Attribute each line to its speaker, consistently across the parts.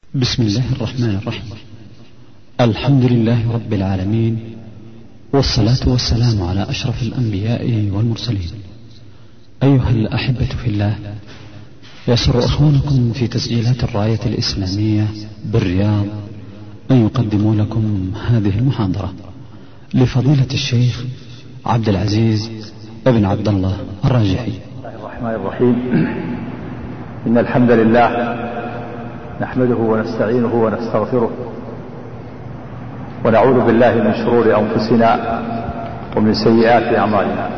Speaker 1: بسم الله الرحمن الرحيم. الحمد لله رب العالمين، والصلاة والسلام على أشرف الأنبياء والمرسلين. أيها الأحبة في الله، يسر إخوانكم في تسجيلات الراية الإسلامية بالرياض أن يقدموا لكم هذه المحاضرة لفضيلة الشيخ عبد العزيز ابن عبد الله الراجحي.
Speaker 2: بسم الله الرحمن الرحيم. إن الحمد لله نحمده ونستعينه ونستغفره، ونعوذ بالله من شرور أنفسنا ومن سيئات أعمالنا.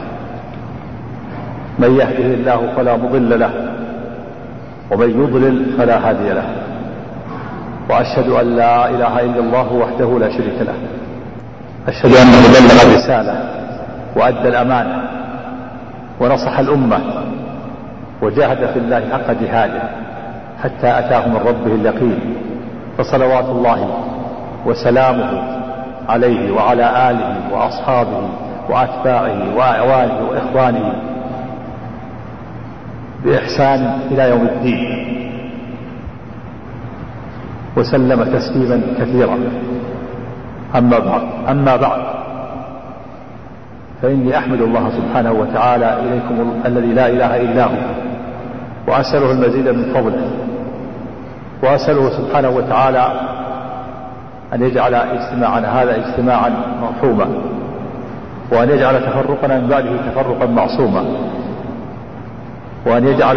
Speaker 2: من يهده الله فلا مضل له، ومن يضلل فلا هادي له. وأشهد أن لا إله إلا الله وحده لا شريك له. أشهد أنه بلغ الرسالة وأدى الأمانة ونصح الأمة وجاهد في الله حق جهاده حتى أتاه من ربه اليقين. فصلوات الله وسلامه عليه وعلى آله وأصحابه وأتباعه وأعوانه وإخوانه بإحسان إلى يوم الدين، وسلم تسليما كثيرا. أما بعد، فإني أحمد الله سبحانه وتعالى إليكم الذي لا إله إلا هو، وأسأله المزيد من فضله، وأسأله سبحانه وتعالى أن يجعل اجتماعنا هذا اجتماعا مرحوما، وأن يجعل تفرقنا من بعده تفرقا معصوما، وأن يجعل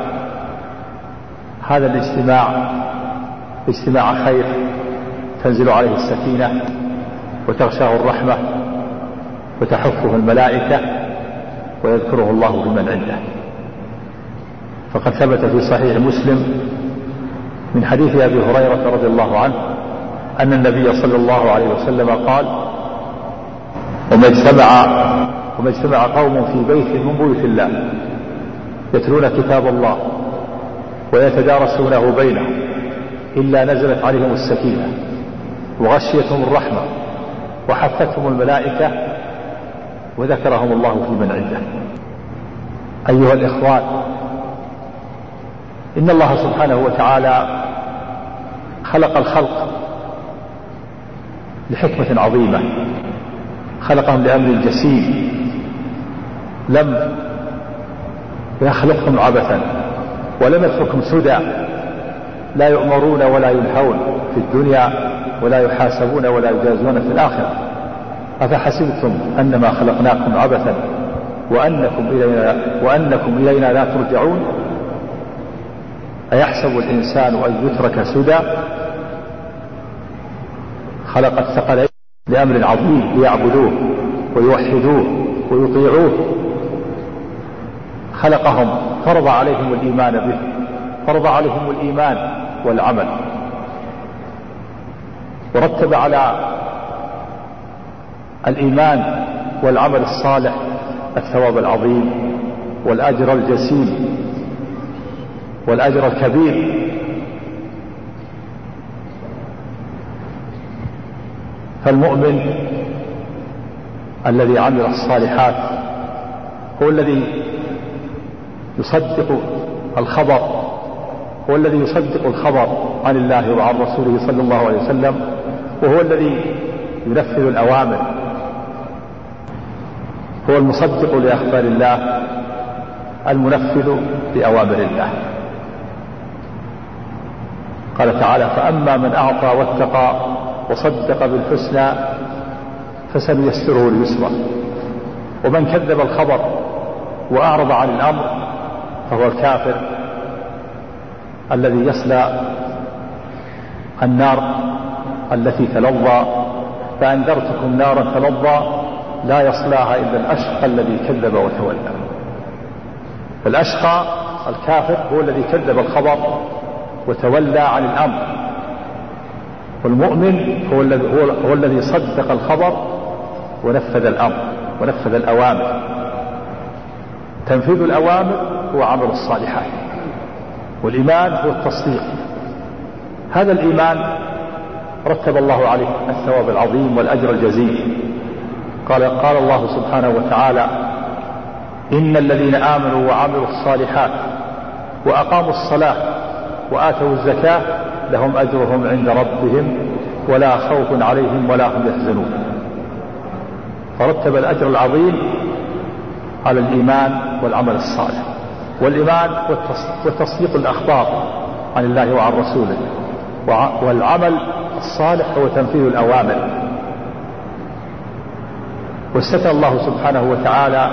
Speaker 2: هذا الاجتماع اجتماع خير تنزل عليه السكينة وتغشاه الرحمة وتحفه الملائكة ويذكره الله بمن عنده. فقد ثبت في صحيح مسلم من حديث أبي هريرة رضي الله عنه أن النبي صلى الله عليه وسلم قال: وما اجتمع قوم في بيت من بيوت الله يتلون كتاب الله ويتدارسونه بينهم إلا نزلت عليهم السكينة وغشيتهم الرحمة وحفتهم الملائكة وذكرهم الله في من عنده. أيها الإخوان، إن الله سبحانه وتعالى خلق الخلق لحكمة عظيمة، خلقهم لأمر جسيم، لم يخلقهم عبثا، ولم يتركهم سدى لا يؤمرون ولا ينهون في الدنيا ولا يحاسبون ولا يجازون في الآخرة. أفحسبتم أنما خلقناكم عبثا وأنكم إلينا لا ترجعون؟ أيحسب الإنسان أن يترك سدى؟ خلق الثقلين لأمر عظيم ليعبدوه ويوحدوه ويطيعوه. خلقهم فرض عليهم الإيمان به، فرض عليهم الإيمان والعمل، ورتب على الإيمان والعمل الصالح الثواب العظيم والأجر الجسيم والأجر الكبير. فالمؤمن الذي عمل الصالحات هو الذي يصدق الخبر، هو الذي يصدق الخبر عن الله وعن رسوله صلى الله عليه وسلم، وهو الذي ينفذ الأوامر، هو المصدق لأخبار الله المنفذ لأوامر الله. قال تعالى: فأما من أعطى واتقى وصدق بالحسنى فسنيسره لليسرى، ومن كذب الخبر وأعرض عن الأمر فهو الكافر الذي يصلى النار التي تلظى. فأنذرتكم نارا تلظى لا يصلاها إلا الأشقى الذي كذب وتولى. فالأشقى الكافر هو الذي كذب الخبر وتولى عن الأمر، والمؤمن هو الذي صدق الخبر ونفذ الأمر ونفذ الأوامر. تنفيذ الأوامر هو عمل الصالحات، والإيمان هو التصديق. هذا الإيمان رتب الله عليه الثواب العظيم والأجر الجزيل. قال الله سبحانه وتعالى: إن الذين آمنوا وعملوا الصالحات وأقاموا الصلاة وآتوا الزكاة لهم أجرهم عند ربهم ولا خوف عليهم ولا هم يحزنون. فرتب الأجر العظيم على الإيمان والعمل الصالح. والإيمان وتصديق الأخبار عن الله وعن رسوله، والعمل الصالح هو تنفيذ الأوامر. واستثنى الله سبحانه وتعالى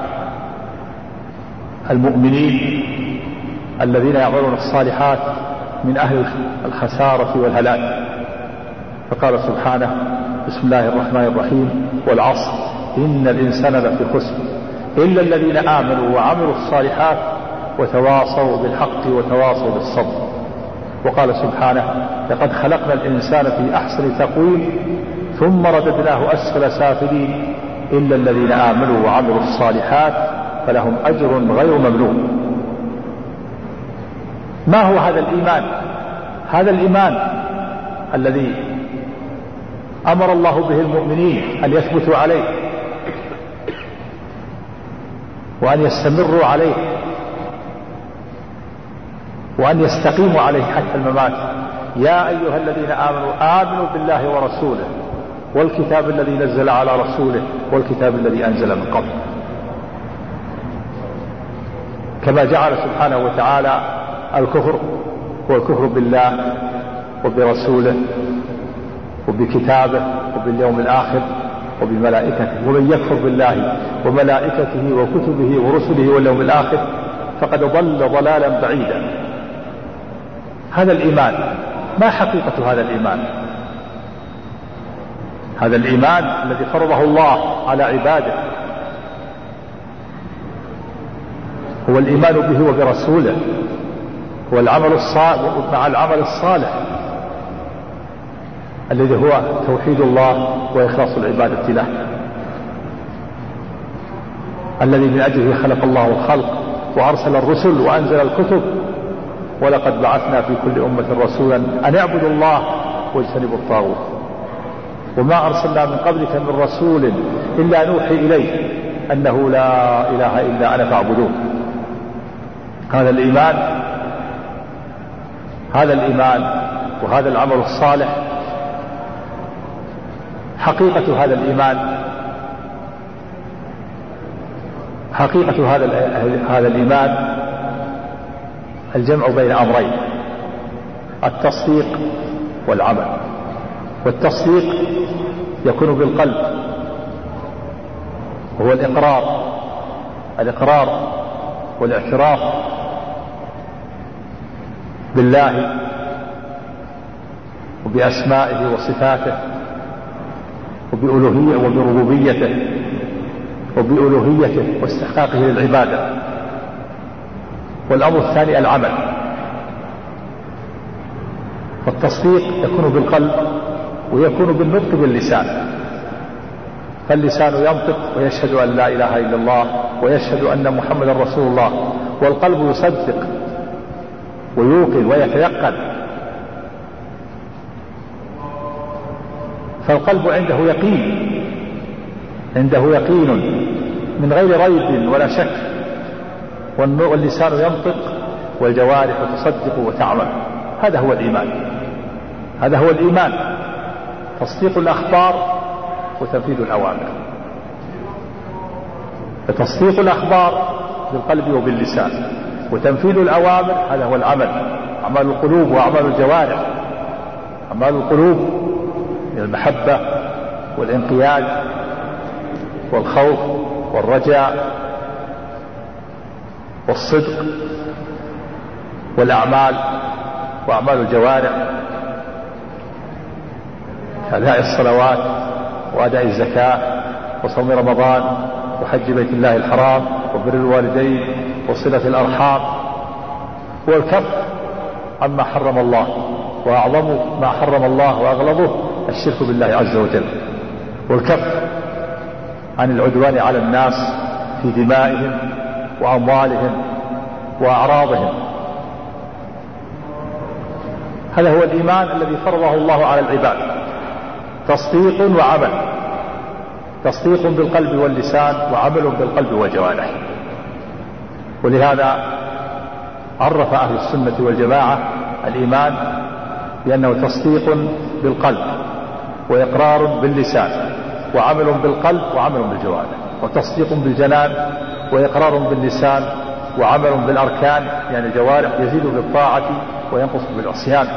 Speaker 2: المؤمنين الذين يعملون الصالحات من أهل الخسارة والهلاك، فقال سبحانه: بسم الله الرحمن الرحيم: والعصر إن الإنسان لفي خسر إلا الذين آمنوا وعملوا الصالحات وتواصوا بالحق وتواصوا بالصبر. وقال سبحانه: لقد خلقنا الإنسان في أحسن تقويم ثم رددناه أسفل سافلين إلا الذين آمنوا وعملوا الصالحات فلهم أجر غير ممنون. ما هو هذا الإيمان؟ هذا الإيمان الذي أمر الله به المؤمنين أن يثبتوا عليه وأن يستمروا عليه وأن يستقيموا عليه حتى الممات. يا أيها الذين آمنوا بالله ورسوله والكتاب الذي نزل على رسوله والكتاب الذي أنزل من قبل. كما جعل سبحانه وتعالى الكفر هو الكفر بالله وبرسوله وبكتابه وباليوم الآخر وبملائكته، ومن يكفر بالله وملائكته وكتبه ورسله واليوم الآخر فقد ضل ضلالا بعيدا. هذا الإيمان. ما حقيقة هذا الإيمان؟ هذا الإيمان الذي فرضه الله على عباده هو الإيمان به وبرسوله، والعمل الصالح مع العمل الصالح الذي هو توحيد الله وإخلاص العبادة له، الذي من أجله خلق الله الخلق وأرسل الرسل وأنزل الكتب. ولقد بعثنا في كل أمة رسولا أن اعبدوا الله واجتنبوا الطاغوت وما أرسلنا من قبلك من رسول إلا نوحي إليه أنه لا إله إلا أنا فاعبدون. هذا الإيمان وهذا العمل الصالح. حقيقة هذا الإيمان، حقيقة هذا الإيمان الجمع بين أمرين: التصديق والعمل. والتصديق يكون بالقلب وهو الإقرار والاعتراف بالله وبأسمائه وصفاته وبألوهيته واستحقاقه للعبادة. والأمر الثاني العمل. والتصديق يكون بالقلب ويكون بالنطق باللسان، فاللسان ينطق ويشهد أن لا إله إلا الله ويشهد أن محمدا رسول الله، والقلب يصدق ويوقن ويتيقن. فالقلب عنده يقين من غير ريب ولا شك، واللسان ينطق والجوارح تصدق وتعمل. هذا هو الإيمان، تصديق الأخبار وتنفيذ الأوامر. فتصديق الأخبار بالقلب وباللسان، وتنفيذ الأوامر هذا هو العمل، أعمال القلوب وأعمال الجوارح. أعمال القلوب من المحبة والانقياد والخوف والرجاء والصدق، والأعمال وأعمال الجوارح كأداء الصلوات وأداء الزكاة وصوم رمضان وحج بيت الله الحرام وبر الوالدين وصلة الأرحام، والكف عما حرم الله. وأعظم ما حرم الله وأغلظه الشرك بالله عز وجل، والكف عن العدوان على الناس في دمائهم وأموالهم وأعراضهم. هذا هو الإيمان الذي فرضه الله على العباد، تصديق وعمل، تصديق بالقلب واللسان وعمل بالقلب والجوارح. ولهذا عرف أهل السنة والجماعة الإيمان بأنه تصديق بالقلب وإقرار باللسان وعمل بالقلب وعمل بالجوارح، وتصديق بالجنان وإقرار باللسان وعمل بالأركان يعني الجوارح، يزيد بالطاعة وينقص بالعصيان.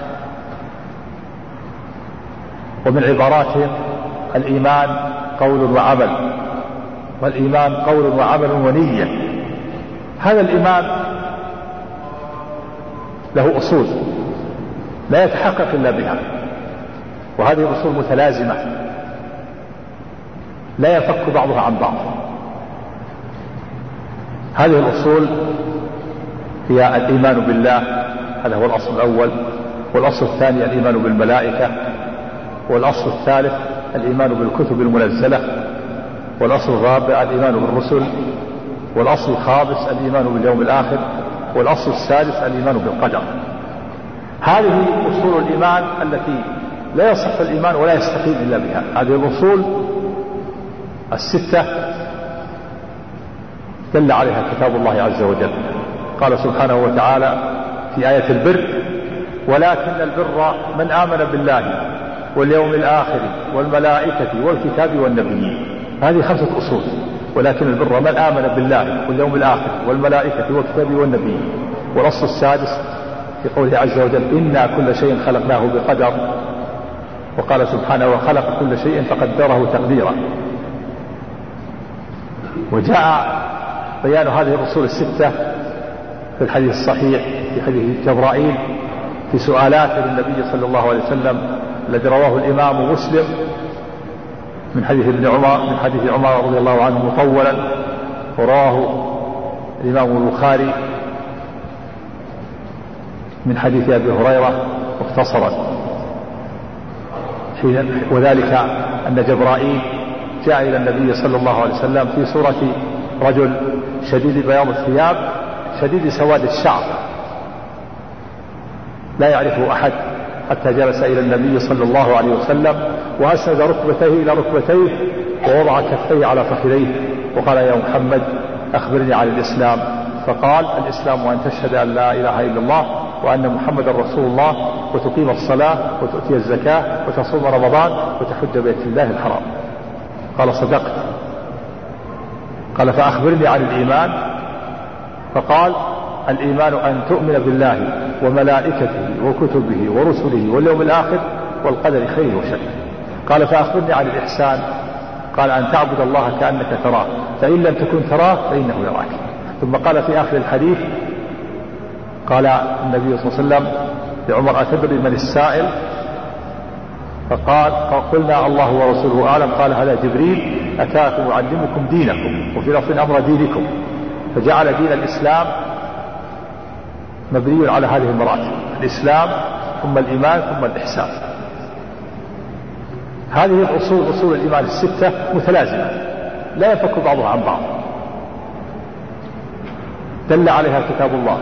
Speaker 2: ومن عباراتهم الإيمان قول وعمل، والإيمان قول وعمل ونية. هذا الإيمان له أصول لا يتحقق إلا بها، وهذه الأصول متلازمة لا ينفك بعضها عن بعض. هذه الأصول هي الإيمان بالله، هذا هو الأصل الأول، والأصل الثاني الإيمان بالملائكة، والأصل الثالث الإيمان بالكتب المنزلة، والأصل الرابع الإيمان بالرسل، والأصل الخامس الإيمان باليوم الآخر، والأصل السادس الإيمان بالقدر. هذه أصول الإيمان التي لا يصح الإيمان ولا يستقيم إلا بها. هذه الأصول الستة دل عليها كتاب الله عز وجل. قال سبحانه وتعالى في آية البر: ولكن البر من آمن بالله واليوم الآخر والملائكة والكتاب والنبيين. هذه 5 أصول. ولكن البر من آمن بالله واليوم الآخر والملائكة والكتاب والنبيين. والأصل السادس في قوله عز وجل: إنا كل شيء خلقناه بقدر. وقال سبحانه: وخلق كل شيء فقدره تقديرا. وجاء بيان هذه الأصول الستة في الحديث الصحيح في حديث جبرائيل في سؤالات للنبي صلى الله عليه وسلم الذي رواه الإمام مسلم من حديث ابن عمر، من حديث عمر رضي الله عنه مطولا، ورواه الإمام البخاري من حديث أبي هريرة مختصرا. وذلك أن جبرائيل جاء إلى النبي صلى الله عليه وسلم في صورة رجل شديد بياض الثياب شديد سواد الشعر لا يعرفه أحد، حتى جلس إلى النبي صلى الله عليه وسلم وأسند ركبتيه إلى ركبتيه ووضع كفيه على فخذيه وقال: يا محمد أخبرني عن الإسلام. فقال: الإسلام أن تشهد أن لا إله إلا الله وأن محمد رسول الله، وتقيم الصلاة وتؤتي الزكاة وتصوم رمضان وتحج بيت الله الحرام. قال: صدقت. قال: فأخبرني عن الإيمان. فقال: الإيمان أن تؤمن بالله وملائكته وكتبه ورسله واليوم الآخر والقدر خيره وشره. قال: فأخبرني عن الإحسان. قال: أن تعبد الله كأنك تراه فإن لم تكن تراه فإنه يراك. ثم قال في آخر الحديث، قال النبي صلى الله عليه وسلم لعمر: أتدري من السائل؟ فقال: قلنا: الله ورسوله أعلم. قال: هذا جبريل أتاكم يعلمكم دينكم، وفي لفظ أمر دينكم. فجعل دين الإسلام مبني على هذه المراتب: الإسلام ثم الإيمان ثم الإحسان. هذه الأصول أصول الإيمان الستة متلازمة لا ينفك بعضها عن بعض، دل عليها كتاب الله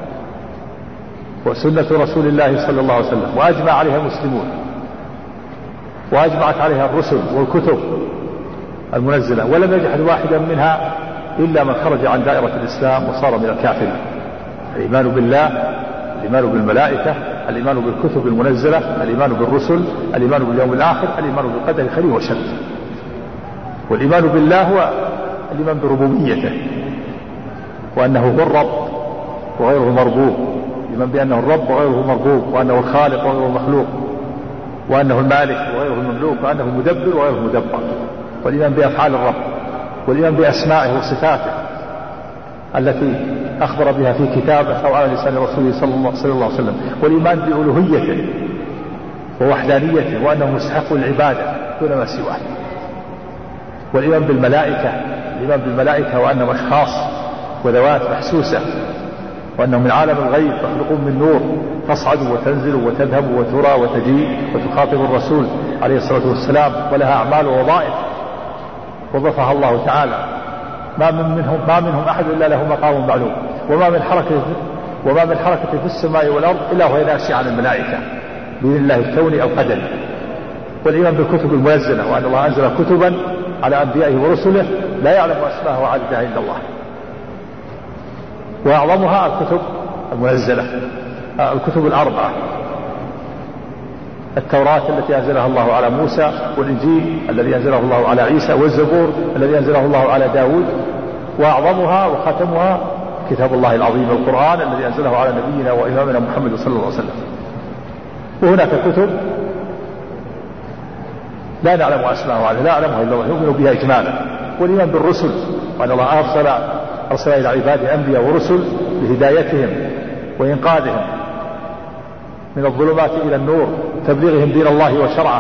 Speaker 2: وسنة رسول الله صلى الله عليه وسلم، وأجمع عليها المسلمون، وأجمعت عليها الرسل والكتب المنزلة، ولم يجحد واحدا منها إلا من خرج عن دائرة الإسلام وصار من الكافرين. الإيمان بالله، الإيمان بالملائكة، الإيمان بالكتب المنزلة، الإيمان بالرسل، الإيمان باليوم الآخر، الإيمان بالقدر خيره وشره. والإيمان بالله هو الإيمان بربوبيته وأنه هو الرب وغيره مربوب، الإيمان بأنه الرب وغيره مربوب، وأنه الخالق وغيره مخلوق، وأنه المالك وغيره المملوك، وأنه المدبر وغيره مدبر. والإيمان بأفعال الرب، والإيمان بأسمائه وصفاته التي أخبر بها في كتابه أو على لسان رسوله صلى الله عليه وسلم، والإيمان بألوهيته ووحدانيته وأنه مستحق العبادة دون ما سواه. والإيمان بالملائكة، الإيمان بالملائكة وأنهم أشخاص وذوات محسوسة، وأنهم من عالم الغيب تخلقون من نور تصعد وتنزل وتذهب وترى وتجيء وتخاطب الرسول عليه الصلاة والسلام، ولها أعمال ووظائف وظفها الله تعالى. ما منهم أحد إلا له مقام معلوم، وما من حركة في السماء والأرض إلا وهي ناشئة عن الملائكة بإذن الله الكوني أو قدري. والإيمان بالكتب المنزلة، وأن الله أنزل كتبا على أنبيائه ورسله لا يعلم أسماءها وعددها إلا الله، وأعظمها الكتب المنزلة الكتب الأربعة: التوراة التي أنزلها الله على موسى، والإنجيل الذي أنزله الله على عيسى، والزبور الذي أنزله الله على داود، وأعظمها وختمها كتاب الله العظيم القرآن الذي أنزله على نبينا وإمامنا محمد صلى الله عليه وسلم. وهناك كتب لا نعلم أسماءها، لا نعلمها إلا الله، يؤمن بها إجمالا. والإيمان بالرسل، وأن الله أرسل إلى عباده أنبياء ورسل لهدايتهم وإنقاذهم من الظلمات إلى النور، تبليغهم دين الله وشرعه.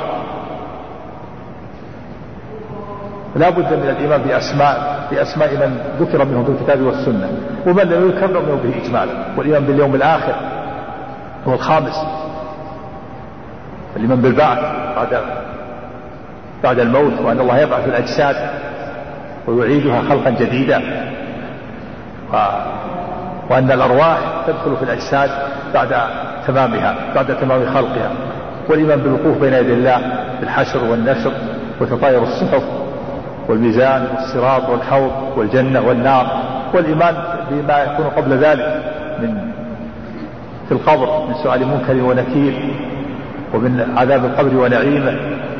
Speaker 2: لا بد من الإيمان بأسماء من ذكر منهم في الكتاب والسنة، ومن لم يذكر نؤمن به إجمالا. والإيمان باليوم الآخر هو الخامس: الإيمان بالبعث بعد الموت، وأن الله يبعث الأجساد ويعيدها خلقا جديدا، وأن الأرواح تدخل في الأجساد بعد تمام خلقها. والإيمان بالوقوف بين يدي الله بالحشر والنشر وتطاير الصحف والميزان والصراط والحوض والجنة والنار. والإيمان بما يكون قبل ذلك في القبر من سؤال منكر ونكير، ومن عذاب القبر ونعيمه،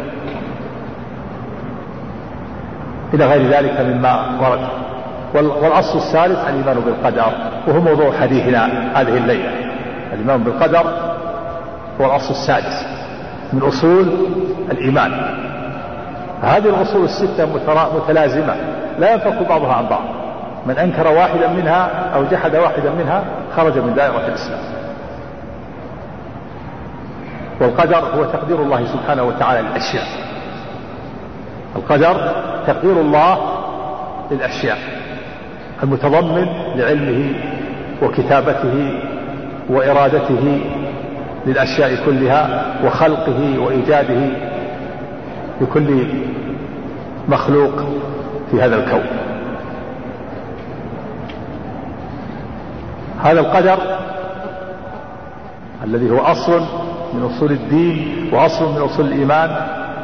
Speaker 2: إلى غير ذلك مما ورد. والأصل الثالث الإيمان بالقدر، وهو موضوع حديثنا هذه الليلة. الإيمان بالقدر هو الأصل السادس من أصول الإيمان. هذه الأصول الستة متلازمة لا ينفك بعضها عن بعض. من أنكر واحدا منها أو جحد واحدا منها خرج من دائرة الإسلام. والقدر هو تقدير الله سبحانه وتعالى للأشياء. القدر تقدير الله للأشياء، المتضمن لعلمه وكتابته وإرادته للأشياء كلها، وخلقه وإيجاده لكل مخلوق في هذا الكون. هذا القدر الذي هو أصل من أصول الدين وأصل من أصول الإيمان،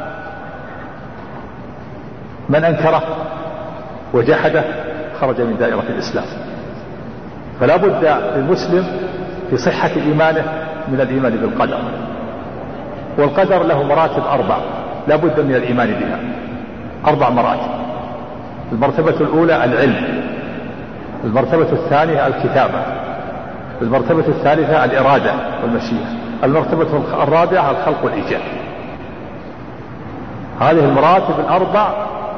Speaker 2: من أنكره وجحده خرج من دائرة الإسلام. فلا بد للمسلم في صحة إيمانه من الإيمان بالقدر. والقدر له مراتب 4 لا بد من الإيمان بها، 4 مراتب. المرتبة الأولى العلم، المرتبة الثانية الكتابة، المرتبة الثالثة الإرادة والمشيئة، المرتبة الرابعة الخلق والإيجاد. هذه المراتب 4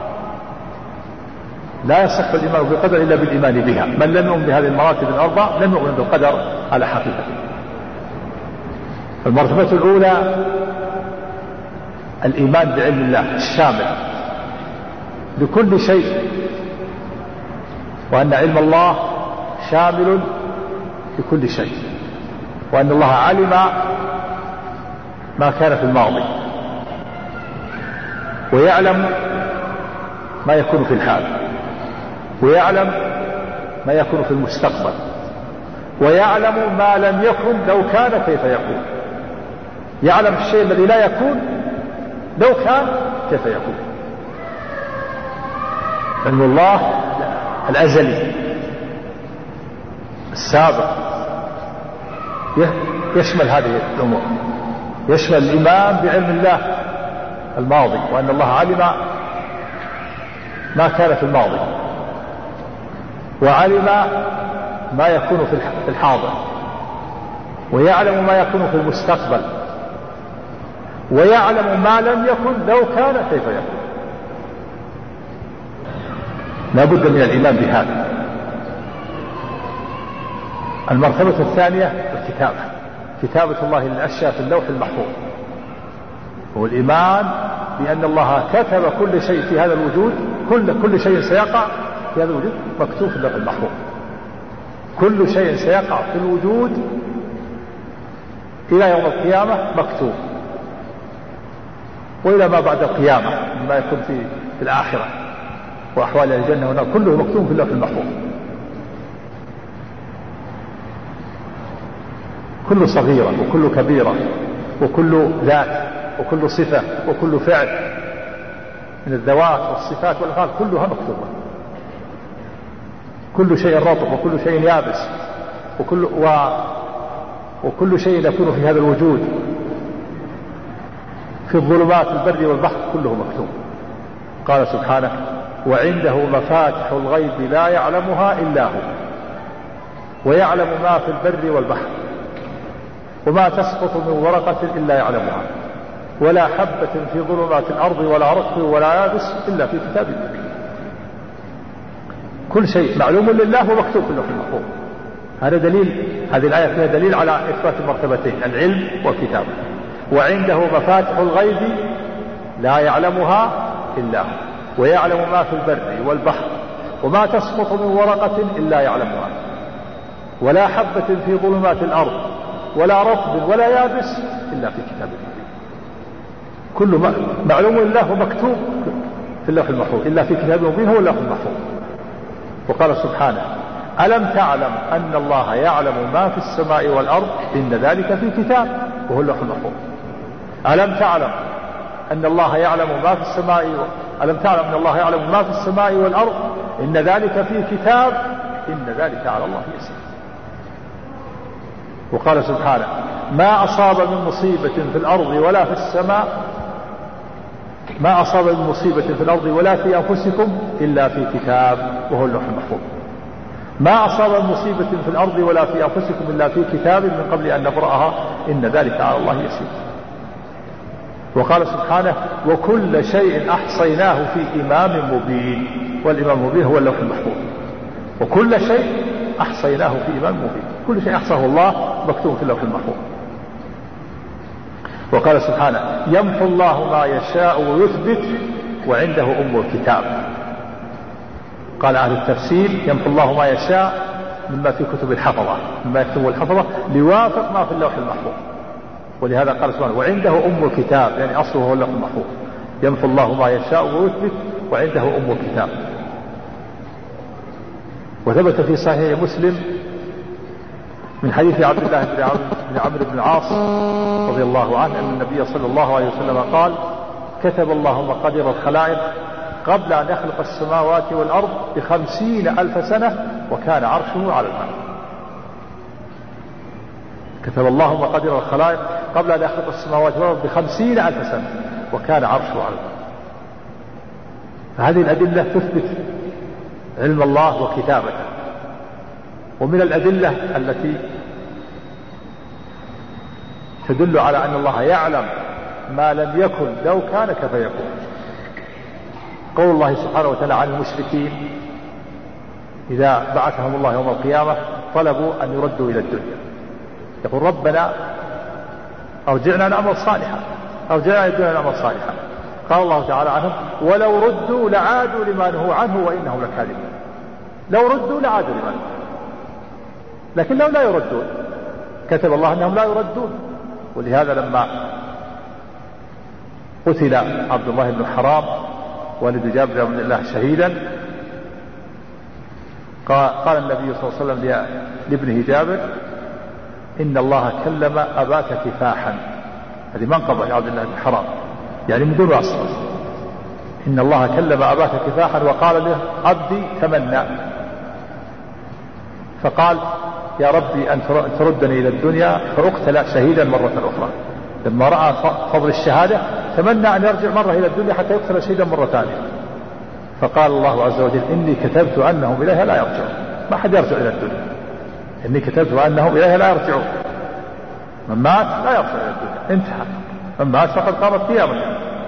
Speaker 2: لا يصح الإيمان بالقدر إلا بالإيمان بها. من لم يؤمن بهذه المراتب 4 لم يؤمن بالقدر على حقيقته. المرتبة الأولى الإيمان بعلم الله الشامل لكل شيء، وأن علم الله شامل لكل شيء، وأن الله علم ما كان في الماضي، ويعلم ما يكون في الحال، ويعلم ما يكون في المستقبل، ويعلم ما لم يكن لو كان كيف يكون. يعلم الشيء الذي لا يكون لو كان كيف يكون. علم الله الأزلي السابق يشمل هذه الأمور، يشمل الإيمان بعلم الله الماضي، وأن الله علم ما كان في الماضي، وعلم ما يكون في الحاضر، ويعلم ما يكون في المستقبل، ويعلم ما لم يكن لو كان كيف يكون. لا بد من الإيمان بهذا. المرتبة الثانية الكتابة، كتابة الله للأشياء في اللوح المحفوظ، هو الإيمان بأن الله كتب كل شيء في هذا الوجود، كل شيء سيقع في هذا الوجود مكتوب في اللوح المحفوظ. كل شيء سيقع في الوجود إلى يوم القيامة مكتوب، وإلى ما بعد القيامة مما يكون في الآخرة وأحوال الجنة والنار كله مكتوب في اللوح المحفوظ. كل صغيرة وكل كبيرة وكل ذات وكل صفة وكل فعل من الذوات والصفات والأفعال كلها مكتوبة. كل شيء رطب وكل شيء يابس وكل شيء يكون في هذا الوجود في الظلمات البر والبحر كله مكتوب. قال سبحانه: وعنده مفاتح الغيب لا يعلمها إلا هو ويعلم ما في البر والبحر وما تسقط من ورقة إلا يعلمها ولا حبة في ظلمات الأرض ولا رطب ولا يابس إلا في كتاب مبين. كل شيء معلوم لله ومكتوب في اللوح المحفوظ. هذا دليل، هذه الآية فيها دليل على إثبات المرتبتين: العلم والكتابة. وعنده مفاتح الغيب لا يعلمها إلا هو ويعلم ما في البر والبحر وما تسقط من ورقة إلا يعلمها ولا حبة في ظلمات الأرض ولا رطب ولا يابس إلا في كتاب مبين. كل معلوم لله ومكتوب في اللوح المحفوظ إلا في كتاب مبين هو اللوح المحفوظ. وقال سبحانه: ألم تعلم أن الله يعلم ما في السماء والأرض إن ذلك في كتاب وهو اللوح المحفوظ. ألم تعلم أن الله يعلم ما في السماء ألم تعلم أن الله يعلم ما في السماء والأرض إن ذلك في كتاب إن ذلك على الله يسير. وقال سبحانه: ما أصاب من مصيبة في الأرض ولا في السماء ما أصاب من مصيبة في الأرض ولا في أنفسكم إلا في كتاب وهو اللوح المحفوظ. ما أصاب من مصيبة في الأرض ولا في أنفسكم إلا في كتاب من قبل أن نبرأها إن ذلك على الله يسير. وقال سبحانه: وكل شيء أحصيناه في إمام مبين. والإمام المبين هو اللوح المحفوظ. وكل شيء أحصيناه في إمام مبين، كل شيء أحصاه الله مكتوب في اللوح المحفوظ. وقال سبحانه: يمحو الله ما يشاء ويثبت وعنده أم الكتاب. قال أهل التفسير: يمحو الله ما يشاء مما في كتب الحفظة، مما يكتبه الحفظة ليوافق ما في اللوح المحفوظ. ولهذا قال سبحانه: وعنده أم الكتاب، يعني أصله هو اللوح المحفوظ. يمحو الله ما يشاء ويثبت وعنده أم الكتاب. وثبت في صحيح مسلم من حديث عبد الله بن عمرو بن العاص رضي الله عنه أن النبي صلى الله عليه وسلم قال: كتب الله مقادير الخلائق قبل أن يخلق السماوات والأرض ب50,000 سنة وكان عرشه على الماء. كتب الله مقادير الخلائق قبل أن يخلق السماوات والأرض ب50,000 سنة وكان عرشه على الماء. فهذه الأدلة تثبت علم الله وكتابته. ومن الأدلة التي تدل على أن الله يعلم ما لم يكن لو كان كيف يكون قول الله سبحانه وتعالى عن المشركين إذا بعثهم الله يوم القيامة طلبوا أن يردوا إلى الدنيا، يقول: ربنا أرجعنا نعمل صالحا، أرجعنا إلى الدنيا نعمل صالحا. قال الله تعالى عنهم: ولو ردوا لعادوا لما نهوا عنه وإنهم لكاذبون. لو ردوا لعادوا لما نهوا، لكنهم لا يردون. كتب الله أنهم لا يردون. ولهذا لما قتل عبد الله بن حرام والد جابر بن الله شهيدا قال النبي صلى الله عليه وسلم لابنه جابر: إن الله كلم أباك كفاحا. هذه منقبة عبد الله بن حرام، يعني من دون أصل. إن الله كلم أباك كفاحا وقال له: عبدي تمنى. فقال: يا ربي أن تردني إلى الدنيا فأقتل شهيدا مرة أخرى. لما رأى فضل الشهادة تمنى أن يرجع مرة إلى الدنيا حتى يقتل شهيدا مرة ثانية. فقال الله عز وجل: إني كتبت أنهم إليها لا يرجعون. ما حد يرجع إلى الدنيا. إني كتبت أنهم إليها لا يرجعون. من مات لا يرجع إلى الدنيا، انتهى. من مات فقد قامت قيامته.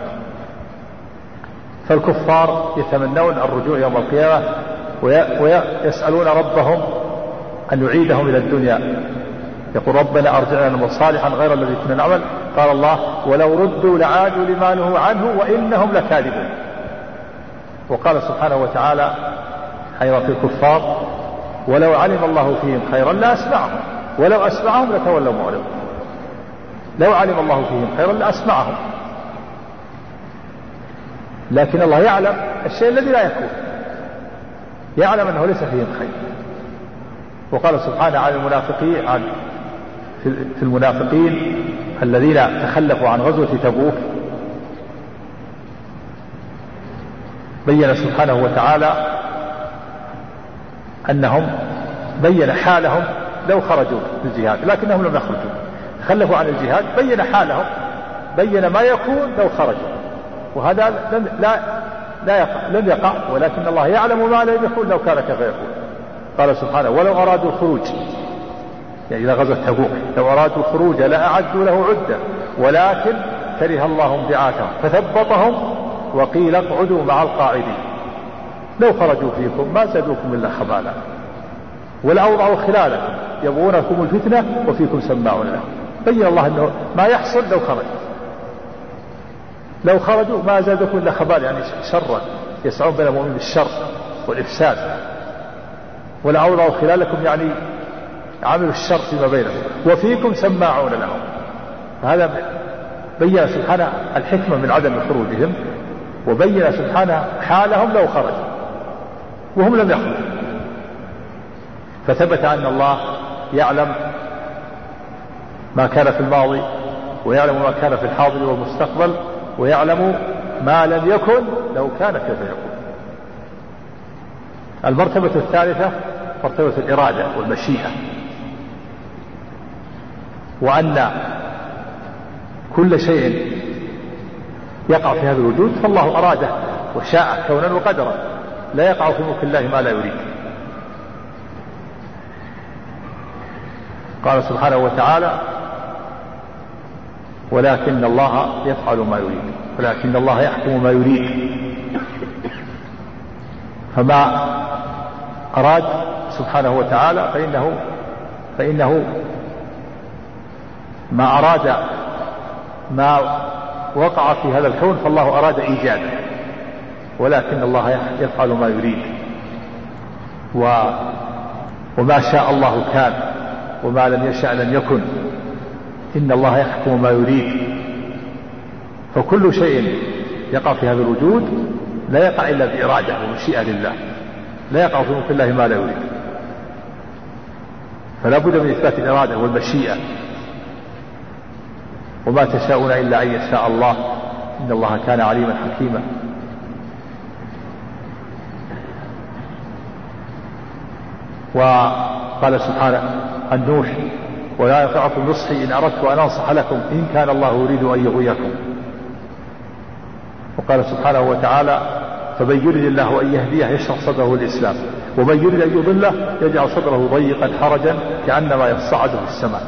Speaker 2: فالكفار يتمنون الرجوع يوم القيامة ويسألون ربهم أن يعيدهم إلى الدنيا. يقول: ربنا أرجعنا نعمل صالحا غير الذي كنا نعمل. قال الله: ولو ردوا لعادوا لما نهوا عنه وإنهم لكاذبون. وقال سبحانه وتعالى أيضا في الكفار: ولو علم الله فيهم خيرا لأسمعهم ولو أسمعهم لتولوا معرضون. لو علم الله فيهم خيرا لأسمعهم، لكن الله يعلم الشيء الذي لا يكون، يعلم أنه ليس فيهم خير. وقال سبحانه عن المنافقين في المنافقين الذين تخلفوا عن غزوة تبوك: بين سبحانه وتعالى أنهم بين حالهم لو خرجوا في الجهاد، لكنهم لم يخرجوا، تخلفوا عن الجهاد، بين حالهم، بين ما يكون لو خرجوا، وهذا لم يقع، ولكن الله يعلم ما لم يكن لو كان كيف يكون. قال سبحانه: ولو أرادوا الخروج، يعني إلى غزوة تبوك، لو أرادوا الخروج لأعدوا له عدة، ولكن كره الله انبعاثهم فثبطهم وقيل اقعدوا مع القاعدين. لو خرجوا فيكم ما زادوكم إلا خبالا ولأوضعوا خلالكم يبغونكم الفتنة وفيكم سماعون لهم. بين الله أنه ما يحصل لو خرجوا ما زادوكم إلا خبالا، يعني شرا، يسعون بين المؤمنين بالشر والإفساد. ولأوضعوا خلالكم يعني عملوا الشر فيما بينهم وفيكم سماعون لهم. فهذا بين سبحانه الحكمة من عدم خروجهم، وبين سبحانه حالهم لو خرجوا وهم لم يخرجوا. فثبت أن الله يعلم ما كان في الماضي، ويعلم ما كان في الحاضر والمستقبل، ويعلم ما لم يكن لو كان كيف يكون. المرتبة الثالثة مرتبة الإرادة والمشيئة، وأن كل شيء يقع في هذا الوجود فالله أراده وشاء كونا وقدرا، لا يقع في ملك الله ما لا يريد. قال سبحانه وتعالى: ولكن الله يفعل ما يريد، ولكن الله يحكم ما يريد. فما أراد سبحانه وتعالى فإنه ما أراد ما وقع في هذا الكون فالله أراد إيجاده، ولكن الله يفعل ما يريد. وما شاء الله كان، وما لم يشأ لم يكن. إن الله يحكم ما يريد. فكل شيء يقع في هذا الوجود لا يقع إلا بإرادة ومشيئة لله، لا يقع في ملك الله ما لا يريد. فلا بد من إثبات الإرادة والمشيئة. وما تشاءون إلا أن يشاء الله، إن الله كان عليما حكيما. وقال سبحانه عن نوح: ولا ينفعكم نصحي إن أردت أن أنصح لكم إن كان الله يريد أن يغويكم. وقال سبحانه وتعالى: فمن يريد الله أن يهديه يشرح صدره الإسلام، ومن يريد أن يضله يجعل صدره ضيقا حرجا كأنما يصعد في السماء.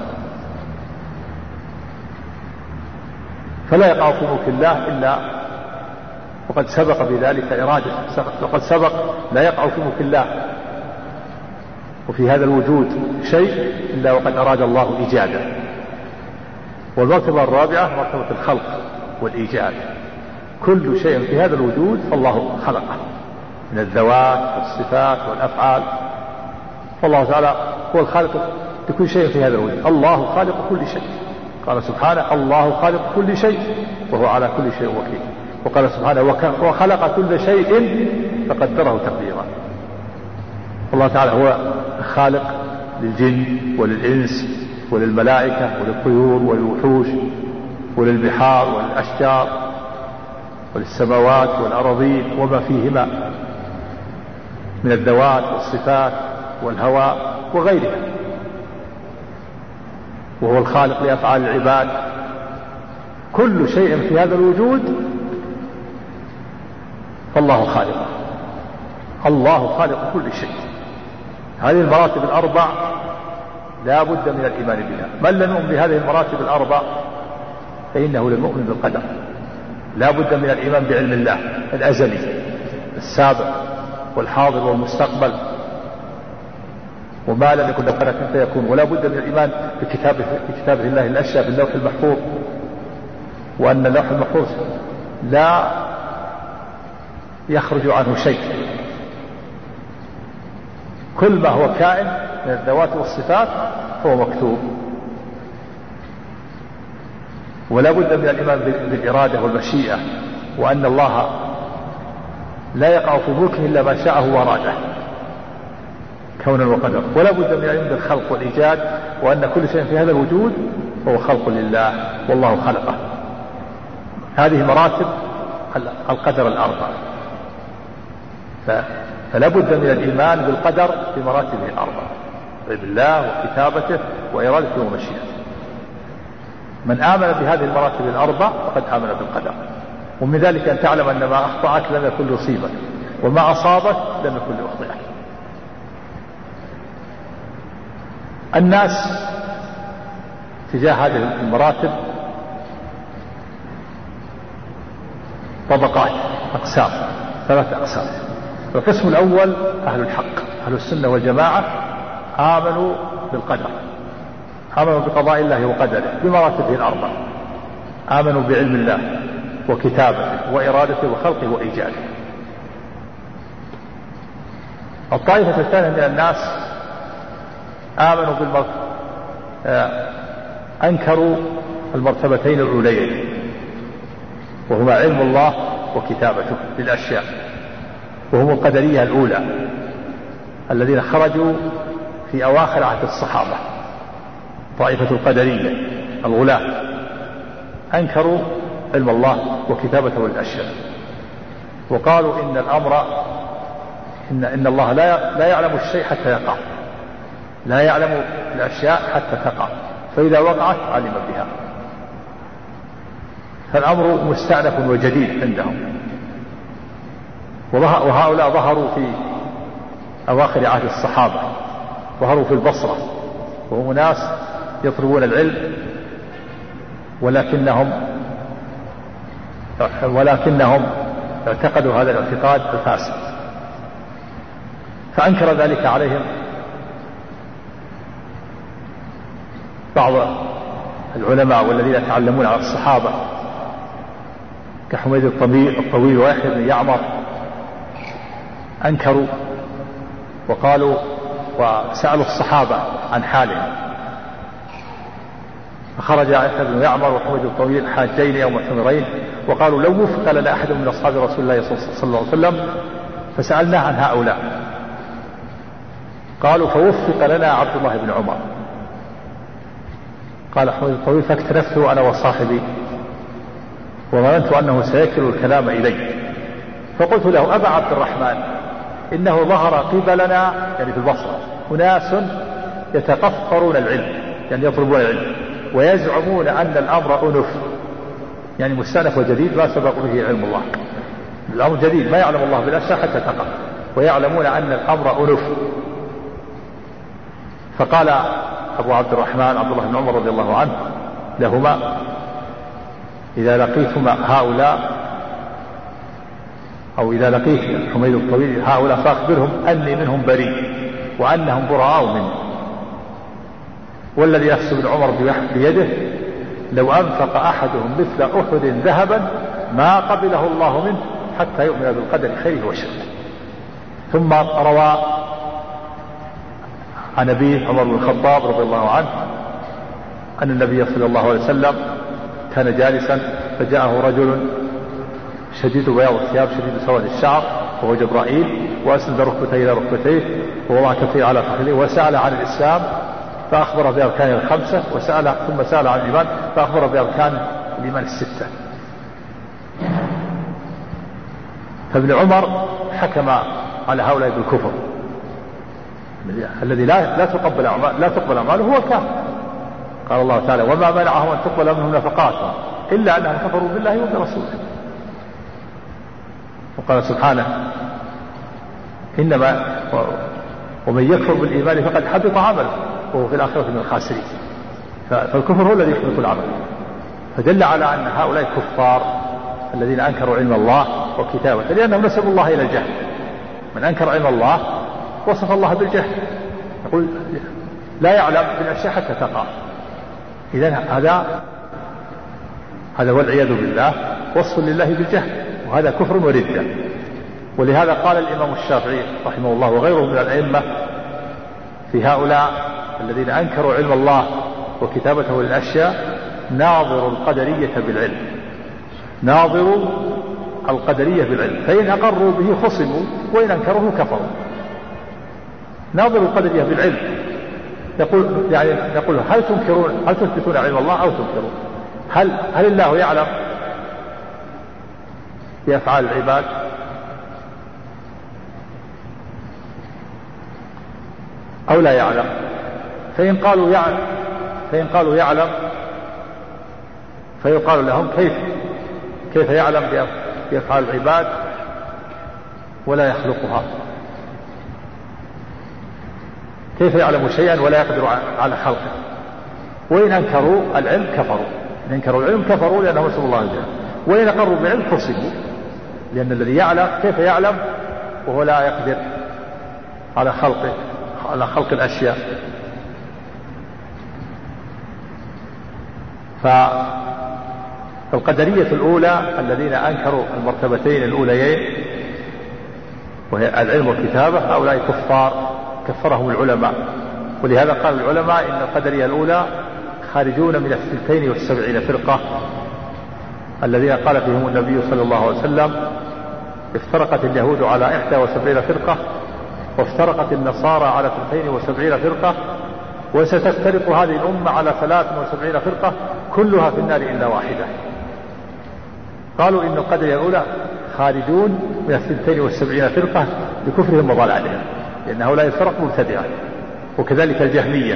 Speaker 2: فلا يقع في ملك الله إلا وقد سبق بذلك إرادة، وقد سبق لا يقع في ملك الله وفي هذا الوجود شيء إلا وقد أراد الله إيجاده. والمرتبة الرابعة مرتبة الخلق والإيجاد. كل شيء في هذا الوجود فالله خلقه من الذوات والصفات والأفعال، فالله تعالى هو الخالق لكل شيء في هذا الوجود. الله خالق كل شيء. قال سبحانه: الله خالق كل شيء وهو على كل شيء وكيل. وقال سبحانه: وخلق كل شيء فقدره تقديرا. الله تعالى هو خالق للجن وللإنس وللملائكة وللطيور وللوحوش وللبحار وللأشجار وللسماوات والأراضين وما فيهما من الذوات والصفات والهواء وغيرها. وهو الخالق لأفعال العباد. كل شيء في هذا الوجود فالله خالقه. الله خالق كل شيء. هذه المراتب الأربع لا بد من الإيمان بها. من لم يؤمن بهذه المراتب الأربع فإنه لم يؤمن بالقدر. لا بد من الإيمان بعلم الله الأزلي السابق والحاضر والمستقبل، وما لم يكن لو كان كيف يكون. ولا بد من الإيمان بكتابه الله الأشياء في اللوح المحفوظ، وأن اللوح المحفوظ لا يخرج عنه شيء. كل ما هو كائن من الذوات والصفات هو مكتوب. ولا بد من الإيمان بالإرادة والمشيئة، وأن الله لا يقع في ملكه إلا ما شاءه وأراده كونا وقدرا. ولا بد من الإيمان بالخلق والإيجاد، وأن كل شيء في هذا الوجود هو خلق لله والله خلقه. هذه مراتب القدر الأربع. فلا بد من الإيمان بالقدر في مراتبه الأربع. علم الله وكتابته وإرادته ومشيئته. من آمن بهذه المراتب الأربع فقد آمن بالقدر. ومن ذلك أن تعلم أن ما أخطأك لم يكن ليصيبك وما أصابك لم يكن ليخطئك. الناس تجاه هذه المراتب طبقات، أقسام، 3 أقسام. القسم الأول أهل الحق، أهل السنة والجماعة، آمنوا بالقدر، آمنوا بقضاء الله وقدره بمراتبه الأربع، آمنوا بعلم الله وكتابته وإرادته وخلقه وإيجاده. الطائفة الثانية من الناس آمنوا أنكروا المرتبتين الأوليين وهما علم الله وكتابته للأشياء، وهم القدرية الأولى الذين خرجوا في أواخر عهد الصحابة، طائفة القدرية الغلاة، أنكروا علم الله وكتابته للأشياء، وقالوا إن الأمر إن الله لا يعلم الشيء حتى يقع، لا يعلم الأشياء حتى تقع، فإذا وقعت علم بها. فالأمر مستأنف وجديد عندهم. وهؤلاء ظهروا في أواخر عهد الصحابة، ظهروا في البصرة، وهم ناس يطلبون العلم ولكنهم اعتقدوا هذا الاعتقاد الفاسد، فأنكر ذلك عليهم بعض العلماء والذين يتعلمون على الصحابة كحميد الطويل ويحيى بن يعمر، أنكروا وقالوا وسألوا الصحابة عن حالهم، فخرج يحيى بن يعمر وحميد الطويل حاجين يوم الحمرين وقالوا لو وفق لنا أحد من أصحاب رسول الله صلى الله عليه وسلم فسألناه عن هؤلاء، قالوا فوفق لنا عبد الله بن عمر. قال حميد الطويل فاكتنفت أنا وصاحبي وظننت أنه سيكل الكلام إلي، فقلت له أبا عبد الرحمن إنه ظهر قبلنا يعني في البصرة أناس يتقفرون العلم يعني يطلبون العلم ويزعمون أن الأمر أنف يعني مستأنف وجديد ما سبق به علم الله، الأمر جديد ما يعلم الله بالأشياء حتى تقع، ويعلمون أن الأمر أنف. فقال أبو عبد الرحمن عبد الله بن عمر رضي الله عنه لهما إذا لقيتما هؤلاء أو إذا لقيت حميد الطويل هؤلاء فأخبرهم أني منهم بريء وأنهم براء مني، والذي نفس ابن عمر بيده لو أنفق أحدهم مثل أحد ذهبا ما قبله الله منه حتى يؤمن بالقدر خيره وشره. ثم روى عن أبيه عمر بن الخطاب رضي الله عنه أن النبي صلى الله عليه وسلم كان جالسا فجاءه رجل شديد بياض الثياب شديد سواد الشعر وهو جبرائيل، وأسند ركبتيه إلى ركبتيه ووضع كفيه على فخذيه وسأل عن الإسلام فأخبر بأركانه الخمسة ثم سأل عن الإيمان فأخبر بأركان الإيمان الستة. فابن عمر حكم على هؤلاء بالكفر الذي لا تقبل أعماله هو كافر. قال الله تعالى وما منعهم أن تقبل منهم نفقاتهم إلا أنهم كفروا بالله وبرسوله. وقال سبحانه إنما ومن يكفر بالإيمان فقد حبط عمله وهو في الآخرة من الخاسرين. فالكفر هو الذي يحبط العمل، فدل على أن هؤلاء الكفار الذين أنكروا علم الله وكتابته لأنهم نسبوا الله إلى الجهل. من أنكر علم الله وصف الله بالجهل، يقول لا يعلم بالأشياء حتى تقع. إذن هذا والعياذ بالله وصف لله بالجهل، وهذا كفر وردة. ولهذا قال الإمام الشافعي رحمه الله وغيره من الأئمة في هؤلاء الذين أنكروا علم الله وكتابته للأشياء ناظروا القدرية بالعلم، ناظروا القدرية بالعلم، فإن أقروا به خصموا وإن أنكروه كفروا. ناظروا القدرية بالعلم يقول هل تثبتون علم الله أو تنكرون؟ هل الله يعلم بأفعال العباد أو لا يعلم؟ فإن قالوا يعلم فيقال لهم كيف يعلم بأفعال العباد ولا يخلقها؟ كيف يعلم شيئا ولا يقدر على خلقه؟ وإن أنكروا العلم كفروا، إن أنكروا العلم كفروا لأنهم نسوا الله الجنة، وإن أقروا بالعلم حصبوا، لأن الذي يعلم كيف يعلم وهو لا يقدر على خلق الأشياء. فالقدرية الأولى الذين أنكروا المرتبتين الأوليين وهي العلم والكتابة هؤلاء كفار كفرهم العلماء، ولهذا قال العلماء إن القدرية الأولى خارجون من 72 فرقة الذين قال فيهم النبي صلى الله عليه وسلم: افترقت اليهود على 71 فرقة وافترقت النصارى على 72 فرقة وستفترق هذه الأمة على 73 فرقة كلها في النار إلا واحدة. قالوا إن القدرية الأولى خارجون من 72 فرقة لكفرهم وضلالهم، لأن هؤلاء الفرق مبتدعة، وكذلك الجهمية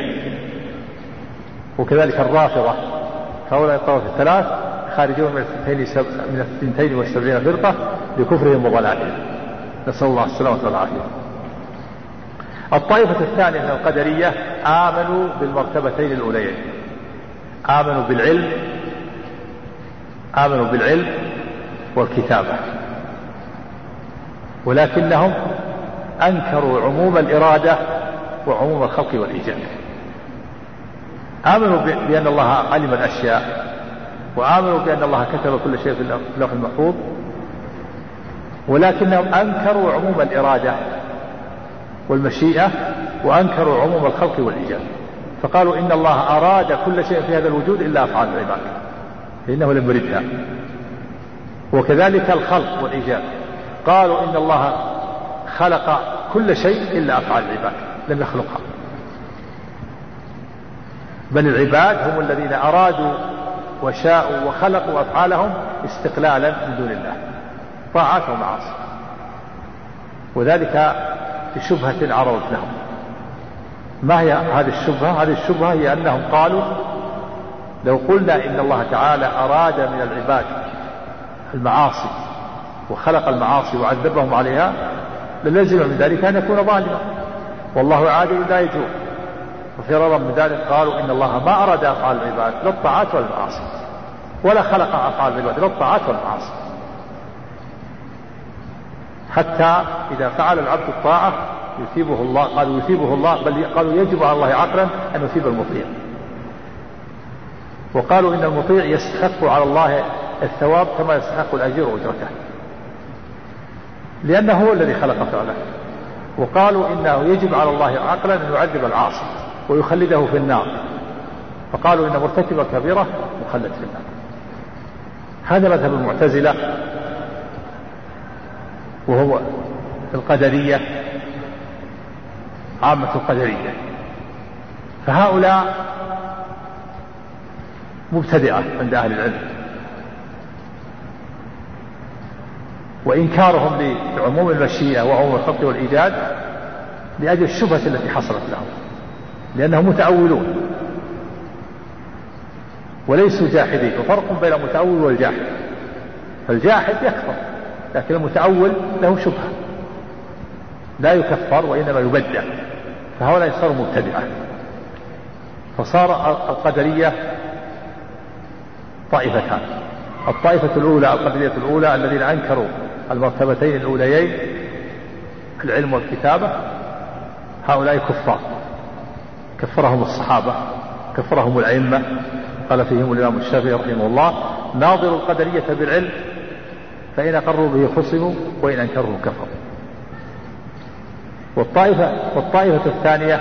Speaker 2: وكذلك الرافضة، هؤلاء الطوائف الثلاث خارجون من 72 فرقة لكفرهم وضلالهم، نسأل الله السلامة والعافية. الطائفة الثانية من القدرية آمنوا بالمرتبتين الأوليين، آمنوا بالعلم والكتابة، ولكنهم أنكروا عموم الإرادة وعموم الخلق والإيجاد. آمنوا بأن الله علم الأشياء، وآمنوا بأن الله كتب كل شيء في اللوح المحفوظ، ولكنهم أنكروا عموم الإرادة والمشيئة وأنكروا عموم الخلق والإيجاد، فقالوا إن الله أراد كل شيء في هذا الوجود إلا أفعال العباد فإنه لم يردها، وكذلك الخلق والإيجاد قالوا إن الله خلق كل شيء إلا أفعال العباد لم يخلقها، بل العباد هم الذين أرادوا وشاءوا وخلقوا أفعالهم استقلالا من دون الله، طاعات ومعاصي، وذلك بشبهة عرضت لهم. ما هي هذه الشبهة؟ هذه الشبهة هي أنهم قالوا: لو قلنا إن الله تعالى أراد من العباد المعاصي وخلق المعاصي وعذبهم عليها للزم من ذلك أن يكون ظالما، والله عادل لا يجور. وفرارا من ذلك قالوا إن الله ما أراد أفعال العباد لا الطاعات ولا المعاصي، ولا خلق أفعال العباد لا الطاعات ولا المعاصي، حتى إذا فعل العبد الطاعة يثيبه الله، قالوا يثيبه الله، بل قالوا يجب على الله عقلا أن يثيب المطيع، وقالوا إن المطيع يستحق على الله الثواب كما يستحق الأجير أجرته، لأنه هو الذي خلق فعله. وقالوا إنه يجب على الله عقلا أن يعذب العاصي ويخلده في النار، فقالوا إن مرتكب الكبيرة مخلد في النار. هذا مذهب المعتزلة، وهو القدرية، عامة القدرية. فهؤلاء مبتدعة عند أهل العلم، وإنكارهم لعموم المشيئة وعموم الخلق والإيجاد لأجل الشبهة التي حصلت لهم، لأنهم متأولون وليسوا جاحدين، وفرق بين المتأول والجاحد. فالجاحد يكفر، لكن المتأول له شبهة لا يكفر وإنما يبدع، فهؤلاء صاروا مبتدعة. فصار القدرية طائفتان: الطائفة الأولى القدرية الأولى الذين أنكروا المرتبتين الأوليين العلم والكتابة، هؤلاء كفار، كفرهم الصحابة، كفرهم الأئمة، قال فيهم الإمام الشافعي رحمه الله: ناظروا القدرية بالعلم فإن أقروا به خصموا وإن أنكروا كفروا. والطائفة الثانية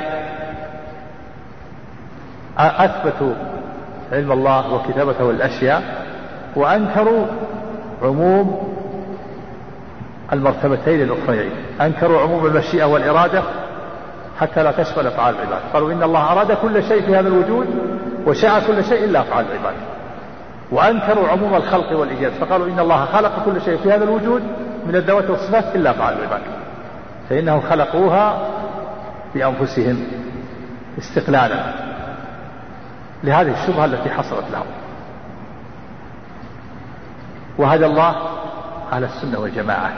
Speaker 2: أثبتوا علم الله وكتابته والأشياء، وأنكروا عموم المرتبتين الأخريين، أنكروا عموم المشيئة والإرادة حتى لا تشمل أفعال العباد. قالوا إن الله أراد كل شيء في هذا الوجود وشاء كل شيء إلا أفعال العباد. وأنكروا عموم الخلق والإيجاد، فقالوا إن الله خلق كل شيء في هذا الوجود من الذوات والصفات إلا أفعال العباد، فإنهم خلقوها بأنفسهم استقلالا لهذه الشبهة التي حصلت لهم. وهدى الله أهل السنة والجماعة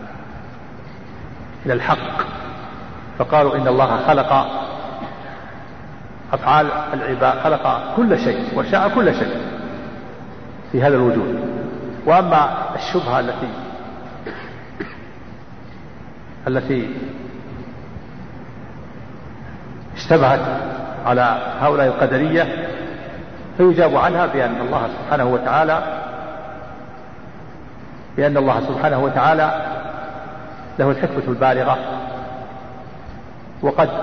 Speaker 2: إلى الحق، فقالوا إن الله خلق أفعال العباد، خلق كل شيء وشاء كل شيء في هذا الوجود. وأما الشبهة التي اشتبهت على هؤلاء القدرية فيجاب عنها بأن الله سبحانه وتعالى له الحكمة البالغة، وقد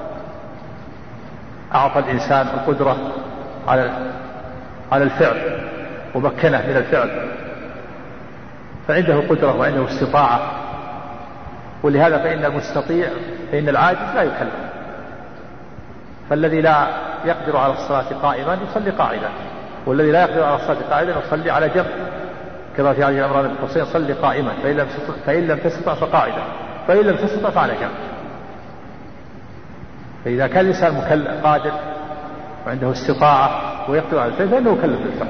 Speaker 2: أعطى الإنسان القدرة على الفعل ومكنه من الفعل، فعنده قدرة وعنده استطاعة. ولهذا فإن العاجز لا يكلف، فالذي لا يقدر على الصلاة قائما يصلي قاعدا، والذي لا يقدر على الصلاة قاعدا يصلي على جنب، كما في حديث عمران بن حسين صلي قائما فإن لم تستطع فقاعدا فإن لم تستطع فعلى جنب. فإذا كان الإنسان قادر وعنده استطاعة ويقدر على الفعل فإنه مكلف بالفعل.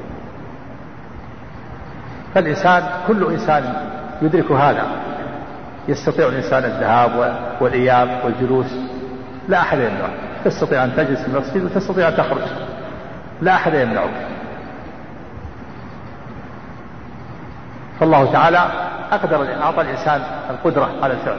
Speaker 2: فالإنسان كل إنسان يدرك هذا، يستطيع الإنسان الذهاب والإياب والجلوس، لا أحد يمنعه. تستطيع أن تجلس في المسجد وتستطيع أن تخرج، لا أحد يمنعك. فالله تعالى أعطى الإنسان القدرة على الفعل،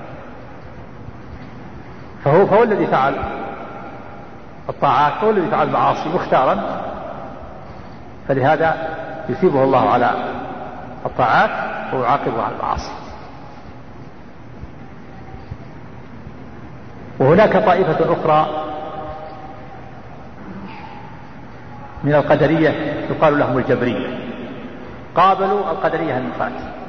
Speaker 2: فهو الذي فعل الطاعات، هو الذي فعل المعاصي مختارا، فلهذا يثيبه الله على الطاعات ويعاقبه على المعاصي. وهناك طائفة أخرى من القدرية يقال لهم الجبرية، قابلوا القدرية النفاة.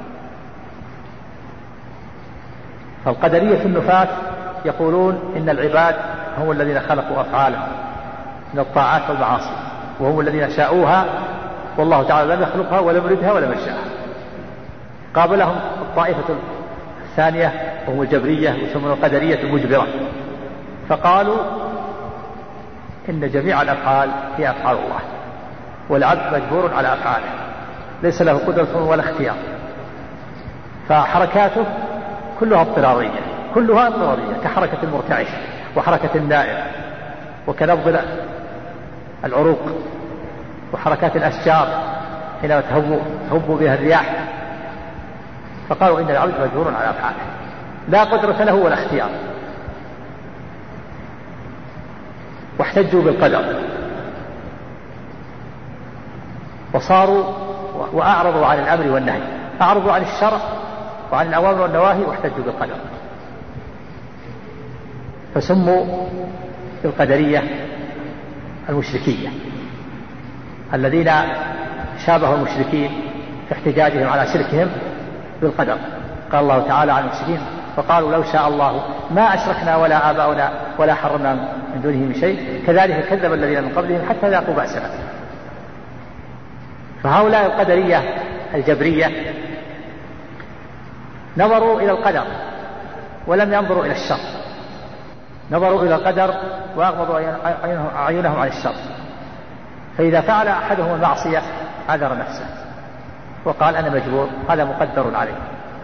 Speaker 2: فالقدرية النفاة يقولون إن العباد هم الذين خلقوا أفعالهم من الطاعات والمعاصي، وهم الذين شاءوها، والله تعالى لم يخلقها ولم يردها ولم يشاءها. قابلهم الطائفة الثانية وهم الجبرية، يسمون القدرية المجبرة، فقالوا إن جميع الأفعال هي أفعال الله، والعبد مجبور على أفعاله، ليس له قدرة ولا اختيار، فحركاته كلها اضطرارية كحركة المرتعش وحركة النائم وكنبض العروق وحركات الأشجار حينما تهب بها الرياح. فقالوا إن العبد مجبور على أفعاله، لا قدرة له ولا اختيار. واحتجوا بالقدر وصاروا وأعرضوا عن الأمر والنهي، أعرضوا عن الشرع وعن الأوامر والنواهي واحتجوا بالقدر، فسموا القدرية المشركية، الذين شابهوا المشركين في احتجاجهم على شركهم بالقدر. قال الله تعالى عن المشركين فقالوا لو شاء الله ما أشركنا ولا آباؤنا ولا حرمنا من دونه من شيء كذلك كذب الذين من قبلهم حتى ذاقوا بأسنا. فهؤلاء القدرية الجبرية نظروا إلى القدر ولم ينظروا إلى الشر، نظروا إلى القدر وأغمضوا أعينهم عن الشر. فإذا فعل أحدهم المعصية عذر نفسه وقال أنا مجبور، هذا مقدر عليه.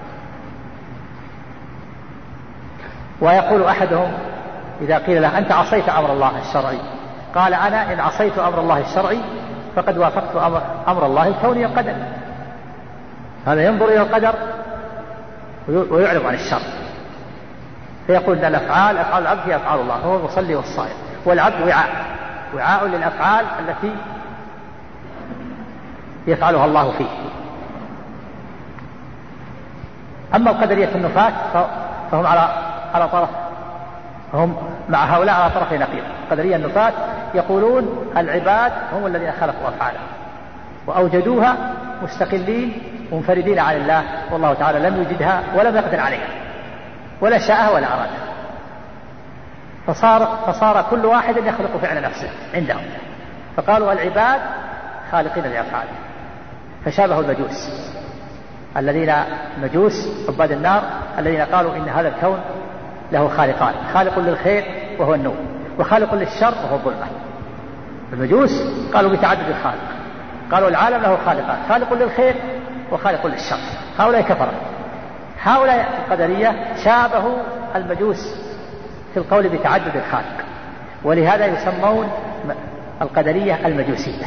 Speaker 2: ويقول أحدهم إذا قيل له أنت عصيت أمر الله الشرعي، قال أنا إن عصيت أمر الله الشرعي فقد وافقت أمر الله الكوني القدر. هذا ينظر إلى القدر ويعرض عن الشر، فيقول أن أفعال العبد هي أفعال الله، هو المصلي والصائم، والعبد وعاء للأفعال التي يفعلها الله فيه. أما القدرية النفاة فهم على طرف، هم مع هؤلاء على طرف نقيض. القدرية النفاة يقولون العباد هم الذين خلقوا أفعالهم وأوجدوها مستقلين منفردين عن الله، والله تعالى لم يجدها ولم يقدر عليها ولا شاءها ولا أرادها، فصار كل واحد يخلق فعل نفسه عندهم. فقالوا العباد خالقين لأفعالهم، فشابهوا المجوس عباد النار الذين قالوا إن هذا الكون له خالقان، خالق للخير وهو النور،
Speaker 3: وخالق للشر وهو الظلمة. المجوس قالوا بتعدد الخالق، قالوا العالم له خالقان، خالق للخير وخالق للشر، هؤلاء كفروا. هؤلاء القدرية شابهوا المجوس في القول بتعدد الخالق، ولهذا يسمون القدرية المجوسية.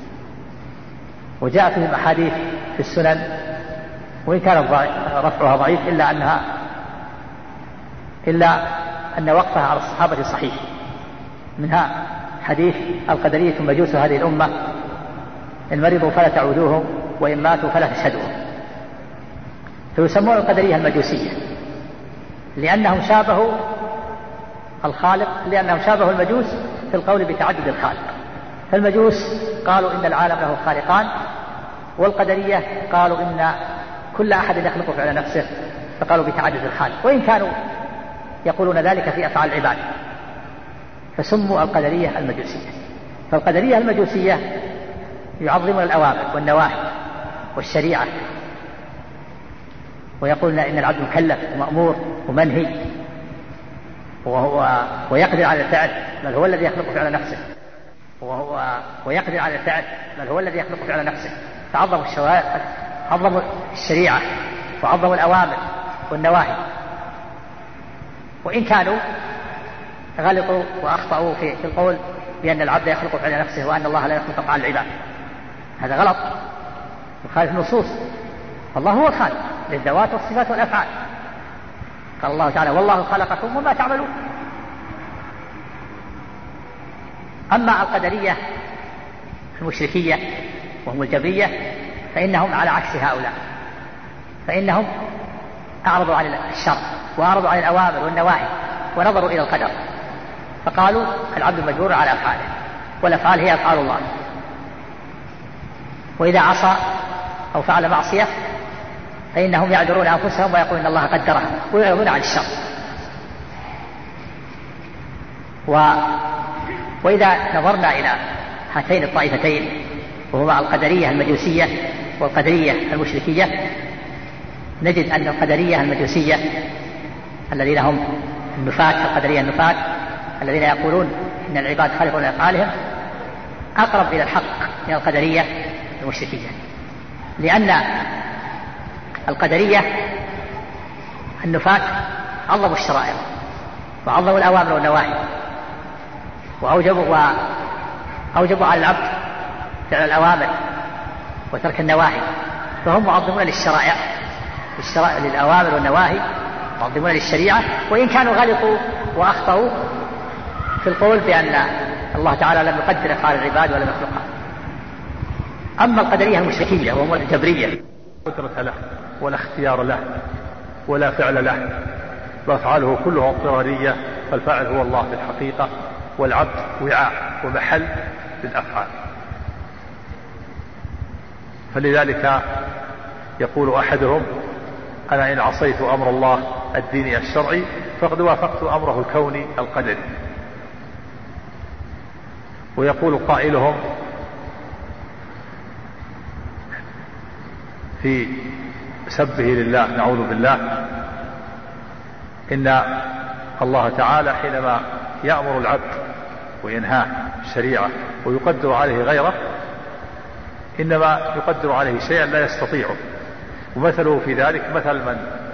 Speaker 3: وجاء فيهم أحاديث في السنن وإن كان رفعها ضعيف إلا أن وقفها على الصحابة صحيح. منها حديث القدرية مجوس هذه الأمة، إن مرضوا فلا تعودوهم وإن ماتوا فلا تشهدوهم. فيسمون القدرية المجوسية لأنهم شابهوا الخالق، لأنهم شابهوا المجوس في القول بتعدد الخالق. فالمجوس قالوا إن العالم له خالقان، والقدرية قالوا إن كل أحد يخلق فعل نفسه، فقالوا بتعدد الخالق، وإن كانوا يقولون ذلك في أفعال العباد، فسموا القدرية المجوسية. فالقدرية المجوسية يعظمون الأوامر والنواهي والشريعة، ويقولون إن العبد مكلف ومأمور ومنهي، ويقدر على الفعل بل هو الذي يخلق فعل نفسه، ويقدر على الفعل بل هو الذي يخلق فعل نفسه. فعظموا عظموا الشريعة وعظموا الأوامر والنواهي، وإن كانوا غلطوا وأخطأوا في القول بأن العبد يخلق فعل نفسه وأن الله لا يخلق أفعال العباد. هذا غلط يخالف النصوص. الله هو الخالق للذوات والصفات والأفعال. قال الله تعالى: والله خلقكم وما تعملون. أما القدرية المشركية وهم الجبرية فإنهم على عكس هؤلاء، فإنهم أعرضوا عن الشر وأعرضوا عن الأوامر والنواهي ونظروا إلى القدر، فقالوا العبد مجبور على أفعاله، والأفعال هي أفعال الله، وإذا عصى أو فعل معصية فإنهم يعذرون أنفسهم ويقولون إن الله قدرها ويعرضون عن الشر. وإذا نظرنا إلى هاتين الطائفتين وهما القدرية المجوسية والقدرية المشركية، نجد أن القدرية المجوسية الذين هم النفاة، القدرية النفاة الذين يقولون إن العباد خالقون لأفعالهم، أقرب إلى الحق من القدرية المشركية، لأن القدرية النفاة عظموا الشرائع وعظموا الأوامر والنواهي وأوجبوا على العبد فعل الأوامر وترك النواهي، فهم معظمون للشرائع للأوامر والنواهي، معظمون للشريعة، وإن كانوا غلطوا وأخطأوا في القول بأن الله تعالى لم يقدر أفعال العباد ولم يخلقها. أما القدرية المشركية وهم الجبرية،
Speaker 2: قدرة له ولا اختيار له ولا فعل له، وأفعاله كلها اضطرارية، فالفاعل هو الله في الحقيقة، والعبد وعاء ومحل للأفعال. فلذلك يقول أحدهم: أنا إن عصيت أمر الله الديني الشرعي فقد وافقت أمره الكوني القدري. ويقول قائلهم في سبه لله نعوذ بالله: إن الله تعالى حينما يأمر العبد وينهاه الشريعة ويقدر عليه غيره، إنما يقدر عليه شيئا لا يستطيعه. ومثله في ذلك مثل من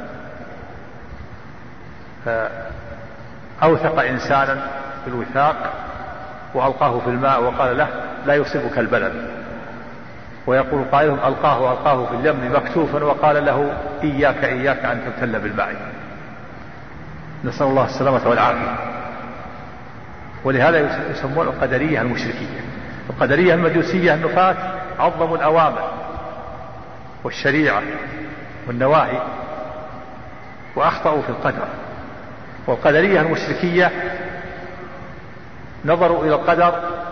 Speaker 2: أوثق إنسانا بالوثاق وألقاه في الماء وقال له: لا يصيبك البلل. ويقول قائلهم: ألقاه في اليم مكتوفا وقال له: إياك أن تبتل بالماء. نسأل الله السلامة والعافية. ولهذا يسمون القدرية المشركية. القدرية المجوسية النفاة عظموا الأوامر والشريعة والنواهي وأخطأوا في القدر. والقدرية المشركية نظروا إلى القدر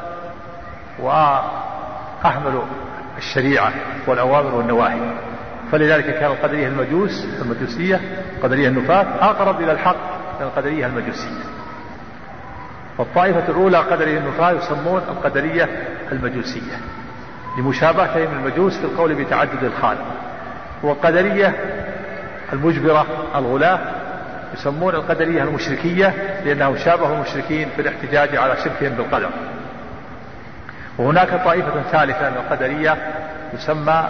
Speaker 2: وأهملوا الشريعة والأوامر والنواهي. فلذلك كان القدرية المجوسية القدرية النفاة أقرب إلى الحق من القدرية المجوسية. والطائفة الأولى قدرية النفاة يسمون القدرية المجوسية لمشابهتهم المجوس في القول بتعدد الخالق. والقدرية المجبرة الغلاة يسمون القدرية المشركية لأنهم شابهوا المشركين في الاحتجاج على شركهم بالقدر. وهناك طائفة ثالثة من القدرية يسمى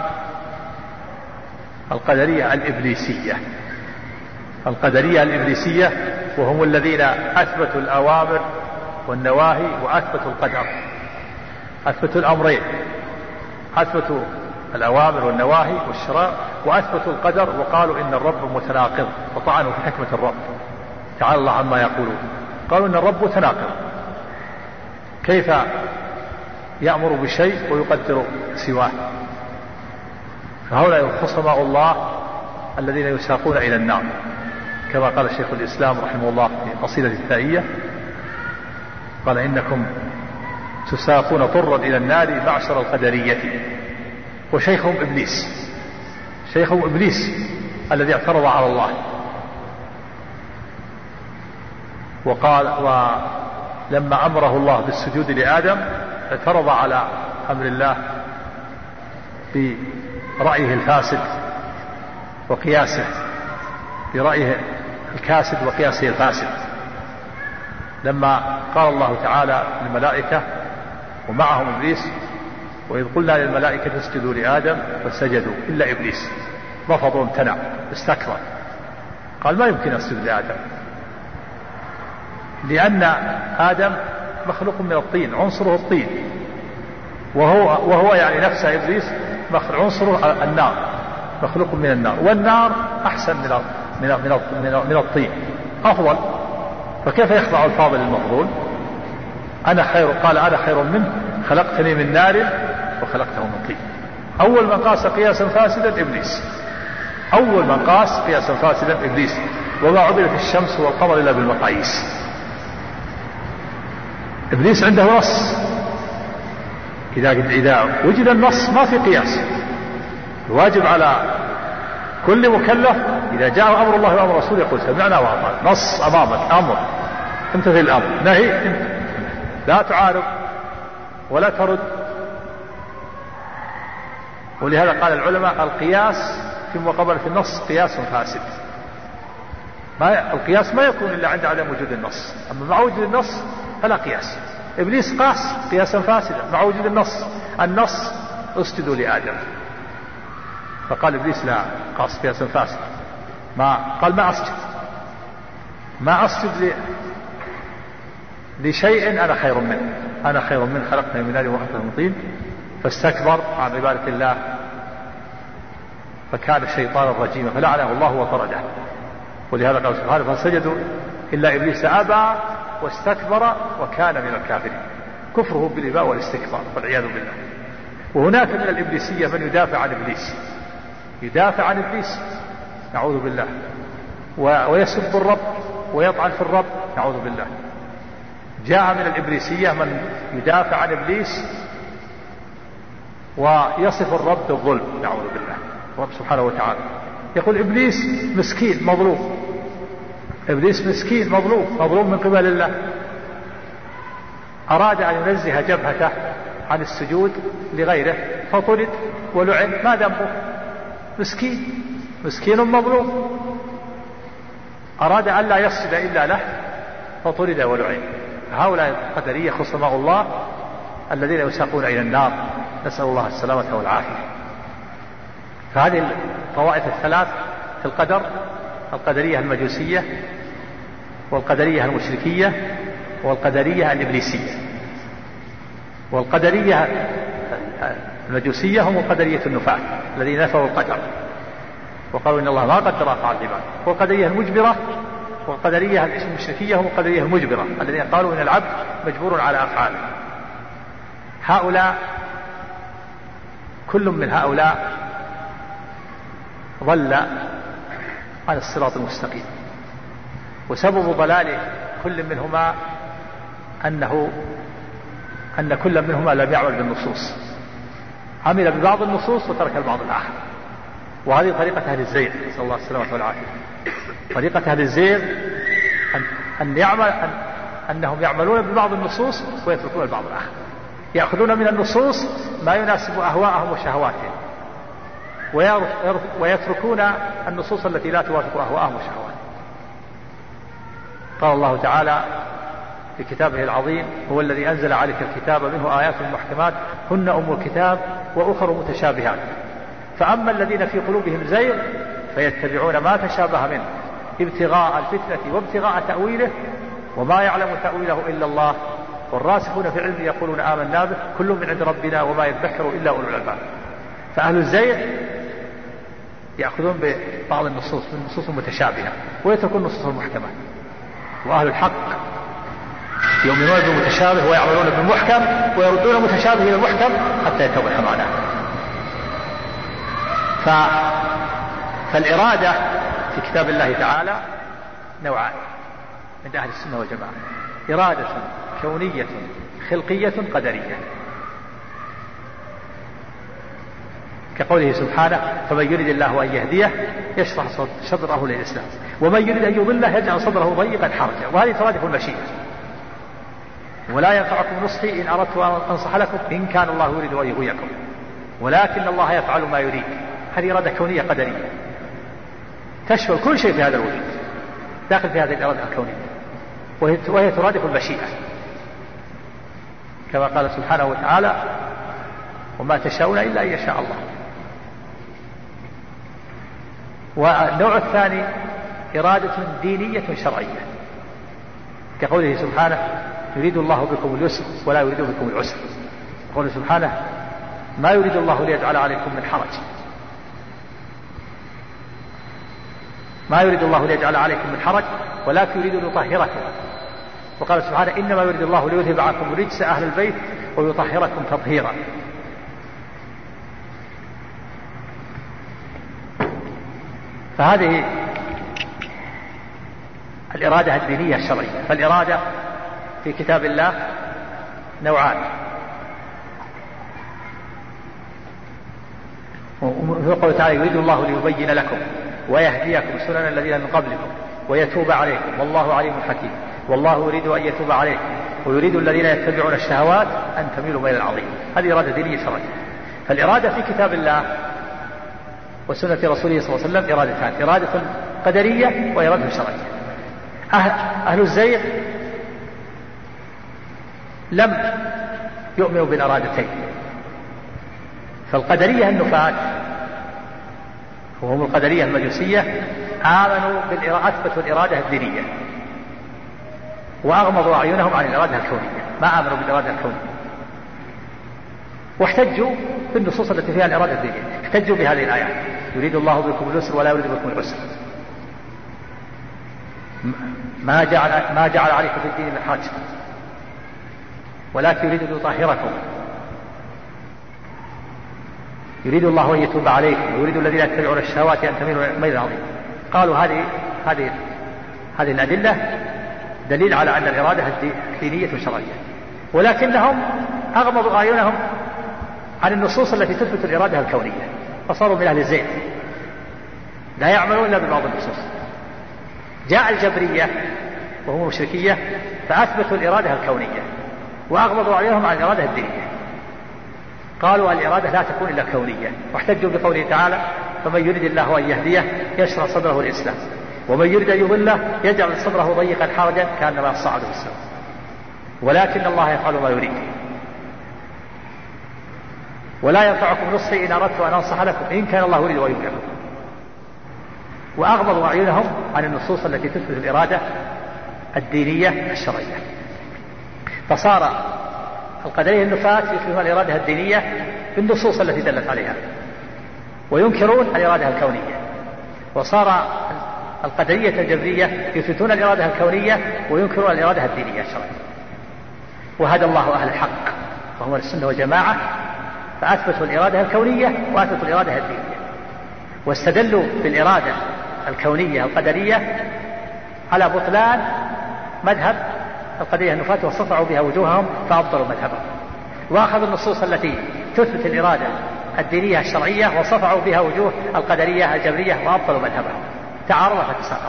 Speaker 2: القدرية الإبليسية. القدرية الإبليسية وهم الذين أثبتوا الأوامر والنواهي وأثبتوا القدر، أثبتوا الأمرين، أثبتوا الأوامر والنواهي والشرائع وأثبتوا القدر، وقالوا إن الرب متناقض وطعنوا في حكمة الرب تعالى الله عما يقولون. قالوا إن الرب متناقض، كيف يأمر بشيء ويقدر سواه؟ فهؤلاء خصماء الله الذين يساقون إلى النار، كما قال شيخ الإسلام رحمه الله في قصيدة الثائية، قال إنكم تساقون طرا إلى النار معشر القدرية. وشيخهم إبليس، شيخهم إبليس الذي اعترض على الله وقال، ولما أمره الله بالسجود لآدم اعترض على أمر الله برأيه الفاسد وقياسه، برأيه الكاسد وقياسه الفاسد. لما قال الله تعالى للملائكة ومعهم إبليس وإذ قلنا للملائكة اسجدوا لآدم فسجدوا إلا إبليس رفض وامتنع استكبر، قال ما يمكن أسجد لآدم، لأن آدم مخلوق من الطين، عنصره الطين، وهو يعني نفسه إبليس عنصره النار، مخلوق من النار، والنار أحسن من الطين، أفضل، فكيف يخضع الفاضل للمفضول؟ أنا خير، قال أنا خير منه خلقتني من نار وخلقته من طين. أول من قاس قياسا فاسدا إبليس، أول من قاس قياسا فاسدا إبليس. وما عبدت الشمس والقمر إلا بالمقاييس. إبليس عنده نص، إذا وجد النص ما في قياس. الواجب على كل مكلف إذا جاء أمر الله وأمر رسوله يقول سمعنا وأطعنا، نص أمامك أمر امتثل الأمر، نهي لا تعارض ولا ترد. ولهذا قال العلماء القياس في مقابلة النص قياس فاسد. القياس ما يكون إلا عند عدم وجود النص، أما مع وجود النص فلا قياس. إبليس قاس قياسا فاسدا مع وجود النص اسجدوا لآدم، فقال إبليس لا، قاس قياسا فاسدا، قال ما أسجد لشيء أنا خير منه خلقتني من نار وخلقته من طين، فاستكبر عن عبادة الله فكان الشيطان الرجيم فلعنه الله وطرده. ولهذا قال سبحانه فسجدوا إلا إبليس أبى واستكبر وكان من الكافرين، كفره بالإباء والاستكبار والعياذ بالله. وهناك من الإبليسية من يدافع عن إبليس نعوذ بالله، ويسب الرب ويطعن في الرب نعوذ بالله. جاء من الإبليسية من يدافع عن إبليس ويصف الرب بالظلم نعوذ بالله. الرب سبحانه وتعالى يقول إبليس مسكين مظلوم، إبليس مسكين مظلوم من قبل الله، أراد أن ينزه جبهته عن السجود لغيره فطرد ولعن، ما ذنبه؟ مسكين مظلوم، أراد أن لا يسجد إلا له فطرد ولعن. هؤلاء القدرية خصماء الله الذين يساقون إلى النار، نسأل الله السلامة والعافية. فهذه الطوائف الثلاث في القدر: القدرية المجوسية والقدرية المشركية والقدرية الإبليسية. والقدرية المجوسية هم قدرية النفاة الذين نفوا القدر وقالوا إن الله ما قدر أفعال العباد. والقدرية المجبرة والقدرية المشركية هم القدرية المجبرة الذين قالوا إن العبد مجبور على أفعاله. هؤلاء كل من هؤلاء ضل عن الصراط المستقيم، وسبب ضلال كل منهما أن كل منهما لم يعمل بالنصوص، عمل ببعض النصوص وترك البعض الآخر. وهذه طريقة أهل الزيغ، نسأل الله السلامة والعافية. طريقة أهل الزيغ أنهم يعملون ببعض النصوص ويتركون البعض الآخر، يأخذون من النصوص ما يناسب أهواءهم وشهواتهم ويتركون النصوص التي لا توافق أهواءهم وشهواتهم. قال الله تعالى في كتابه العظيم: هو الذي أنزل عليك الكتاب منه آيات محكمات هن أم الكتاب وأخر متشابهات فأما الذين في قلوبهم زيغ فيتبعون ما تشابه منه ابتغاء الفتنة وابتغاء تأويله وما يعلم تأويله إلا الله والراسخون في العلم يقولون آمنا به كل من عند ربنا وما يذكر إلا أولو الألباب. فأهل الزيغ يأخذون ببعض النصوص من النصوص المتشابهة ويتركون النصوص المحكمة، وأهل الحق يؤمنون بالمتشابه ويعملون بالمحكم ويردون المتشابه إلى المحكم حتى يتضح معناه. فالإرادة في كتاب الله تعالى نوعان عند أهل السنة والجماعة: إرادة كونية خلقية قدرية، كقوله سبحانه: فمن يريد الله أن يهديه يشرح صدره للإسلام ومن يريد أن يضله يجعل صدره ضيقا حرجا. وهذه ترادف المشيئة. ولا ينفعكم نصحي إن أردت أن أنصح لكم إن كان الله يريد أن يغويكم ولكن الله يفعل ما يريد. هذه إرادة كونية قدرية تشمل كل شيء في هذا الوجود، داخل في هذه الإرادة الكونية، وهي ترادف المشيئة كما قال سبحانه وتعالى: وما تشاءون إلا أن يشاء الله. والنوع الثاني إرادة دينية شرعية، كقوله سبحانه: يريد الله بكم اليسر ولا يريد بكم العسر. قوله سبحانه: ما يريد الله ليجعل عليكم من حرج، ما يريد الله ليجعل عليكم من حرج ولكن يريد ليطهركم. وقال سبحانه: إنما يريد الله ليذهب عنكم رجس أهل البيت ويطهركم تطهيرا. فهذه الإرادة الدينية الشرعية. فالإرادة في كتاب الله نوعان: وقال تعالى: يريد الله ليبين لكم ويهديكم سنن الذين من قبلكم ويتوب عليكم والله عليم حكيم والله يريد أن يتوب عليكم ويريد الذين يتبعون الشهوات أن تميلوا ميلا عظيما. هذه إرادة دينية شرعية. فالإرادة في كتاب الله وسنة رسوله صلى الله عليه وسلم إرادتان: إرادة قدرية وإرادة شرعية. أهل الزيغ لم يؤمنوا بالإرادتين. فالقدرية النفاة وهم القدرية المجوسية آمنوا أثبتوا الإرادة الدينية وأغمضوا أعينهم عن الإرادة الكونية، ما آمنوا بالإرادة الكونية، واحتجوا بالنصوص التي فيها الإرادة الدينية. احتجوا بهذه الآيات: يريد الله بكم اليسر ولا يريد بكم العسر، ما جعل عليكم في الدين من حرج ولكن يريد أن يطهركم، يريد الله أن يتوب عليكم ويريد الذين يتبعون الشهوات أن تميلوا ميلا عظيما. قالوا هذه الأدلة دليل على أن الإرادة دينية شرعية، ولكنهم أغمضوا أعينهم عن النصوص التي تثبت الإرادة الكونية فصاروا من أهل الزيغ لا يعملون إلا ببعض النصوص. جاء الجبرية وهم المشركية فأثبتوا الإرادة الكونية وأغمضوا أعينهم عن الإرادة الدينية. قالوا الإرادة لا تكون إلا كونية، واحتجوا بقوله تعالى: فمن يريد الله أن يهديه يشرح صدره للإسلام ومن يريد أن يضله يجعل صدره ضيقا حرجا كأنما يصعد في السماء ولكن الله يفعل ما يريد. ولا ينفعكم نصحي إن أردت أن أنصح لكم إن كان الله يريد أن يغويكم. وأغمضوا أعينهم عن النصوص التي تثبت الإرادة الدينية الشرعية. فصار القدرية النفاة يثبتون الإرادة الدينية بالنصوص التي دلت عليها وينكرون الإرادة الكونية، وصار القدرية الجبرية يثبتون الإرادة الكونية وينكرون الإرادة الدينية الشرعية. وهدى الله أهل الحق وهم السنة والجماعة فأثبتوا الإرادة الكونية وأثبتوا الإرادة الدينية، واستدلوا بالإرادة الكونية القدرية على بطلان مذهب القدرية النفاة وصفعوا بها وجوههم فأبطلوا مذهبهم، وأخذوا النصوص التي تثبت الإرادة الدينية الشرعية وصفعوا بها وجوه القدرية الجبرية وأبطلوا مذهبهم، تعارض فتساقط.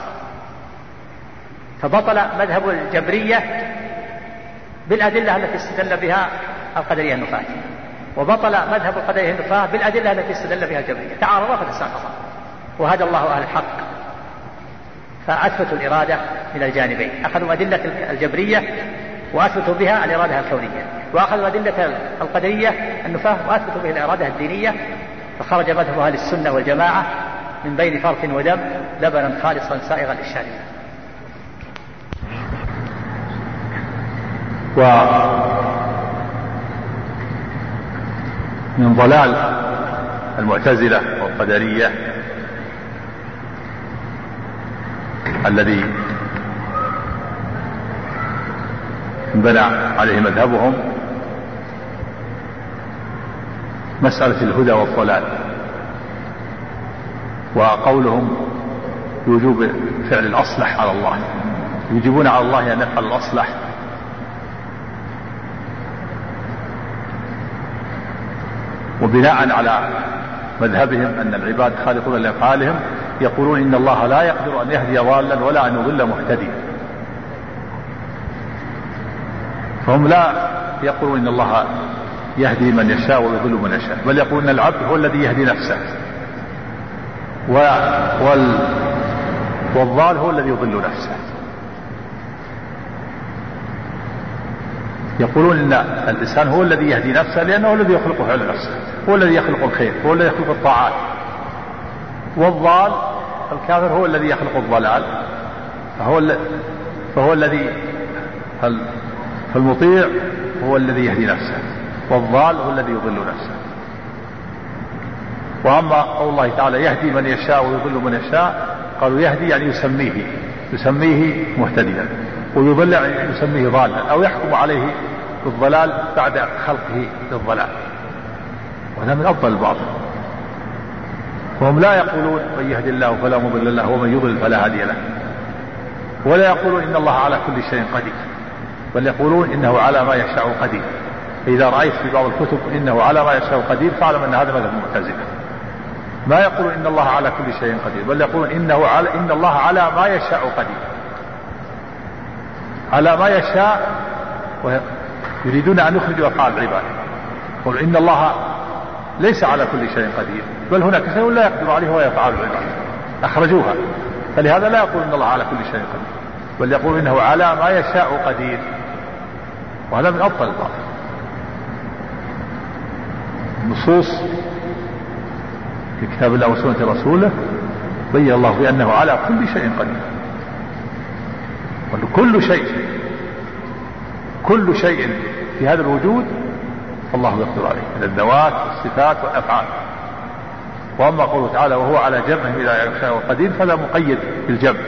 Speaker 2: فبطل مذهب الجبرية بالأدلة التي استدل بها القدرية النفاة، وبطل مذهب القدرية النفاة بالأدلة التي استدل بها الجبرية، تعارض فتساقط. وهدى الله أهل الحق
Speaker 3: فأثبتوا الإرادة من الجانبين، أخذوا أدلة الجبرية وأثبتوا بها الإرادة الكونية، وأخذوا أدلة القدرية النفاة وأثبتوا بها الإرادة الدينية، فخرج مذهب أهل السنة والجماعة من بين فرث ودم لبنا خالصا سائغا للشاربين.
Speaker 2: ومن ضلال المعتزلة والقدرية الذي بنى عليه مذهبهم مسألة الهدى والضلال، وقولهم بوجوب فعل الأصلح على الله، يجيبون على الله أن يفعل الأصلح، وبناء على مذهبهم أن العباد خالقون لأفعالهم يقولون إن الله لا يقدر أن يهدي ضالا ولا أن يضل مهتديا. فهم لا يقولون إن الله يهدي من يشاء ويضل من يشاء، بل يقولون أن العبد هو الذي يهدي نفسه والضال هو الذي يضل نفسه. يقولون إن الإنسان هو الذي يهدي نفسه لأنه هو الذي يخلق فعل نفسه، هو الذي يخلق الخير، هو الذي يخلق الطاعات، والضال الكافر هو الذي يخلق الضلال، فهو الذي فالمطيع هو الذي يهدي نفسه، والضال هو الذي يضل نفسه. وأما قول الله تعالى يهدي من يشاء ويضل من يشاء، قالوا يهدي يعني يسميه مهتديا، ويضل يعني يسميه ضالا أو يحكم عليه بالضلال بعد خلقه للضلال، وهذا من أفضل الباطل. وهم لا يقولون من يهدي الله فلا مضل له ومن يضلل فلا هادي له، ولا يقولون إن الله على كل شيء قدير، بل يقولون إنه على ما يشاء قدير. فإذا رأيت في بعض الكتب إنه على ما يشاء قدير فاعلم أن هذا مذهب المعتزلة. ما يقولون إن الله على كل شيء قدير، بل يقولون إن الله على ما يشاء قدير، على ما يشاء، ويريدون أن يخرجوا أفعال العباد. يقولون إن الله ليس على كل شيء قدير، بل هناك شيء لا يقدر عليه وهو يفعل العباد، أخرجوها. فلهذا لا يقول إن الله على كل شيء قدير، بل يقول إنه على ما يشاء قدير، وهذا من أبطل الباطل. النصوص في كتاب الله وسنة رسوله بين الله بأنه على كل شيء قدير، كل شيء في هذا الوجود فالله يقدر عليه من الذوات والصفات والأفعال. وأما قوله تعالى وهو على جمعه إذا يشاء قدير فلا مقيد بالجمع.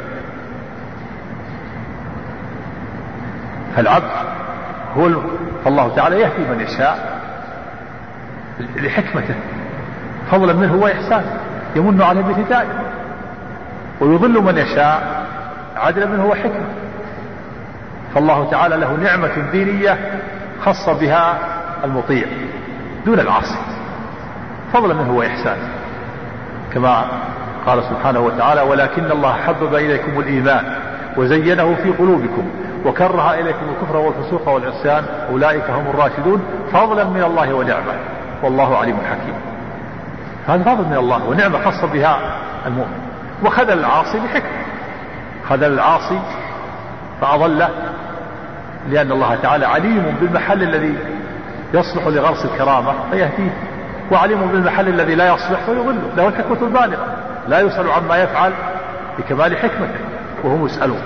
Speaker 2: فالعبد فالله تعالى يهدي من يشاء لحكمته فضلا منه وإحسانه، يمن عليه بالهداية، ويضل من يشاء عدلا منه وحكمة. فالله تعالى له نعمة دينية خاصة بها المطيع دون العاصي فضلا منه وإحسانه، كما قال سبحانه وتعالى ولكن الله حبب إليكم الإيمان وزينه في قلوبكم وكره إليكم الكفر والفسوق والعصيان أولئك هم الراشدون فضلا من الله ونعمة والله عليم حكيم. هذا فضل من الله ونعمة خاصة بها المؤمن. وخذل العاصي بحكمة، خذل العاصي فأضله لأن الله تعالى عليم بالمحل الذي يصلح لغرس الكرامة فيهديه، وعليم بالمحل الذي لا يصلح فيضله، له الحكمة البالغة، لا يسأل عما يفعل بكمال حكمته وهم يسألون.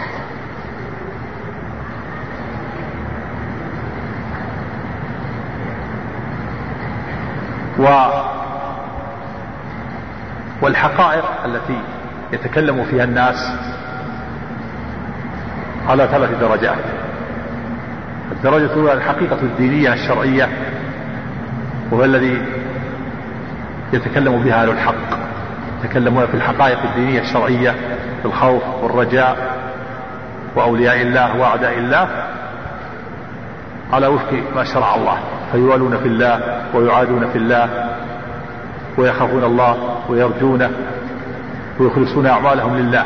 Speaker 2: والحقائق التي يتكلم فيها الناس على 3 درجات. الدرجة الأولى الحقيقة الدينية الشرعية، وهو الذي يتكلم بها أهل الحق، يتكلمون في الحقائق الدينية الشرعية في الخوف والرجاء وأولياء الله وأعداء الله على وفق ما شرع الله، فيوالون في الله ويعادون في الله ويخافون الله ويرجونه ويخلصون أعمالهم لله.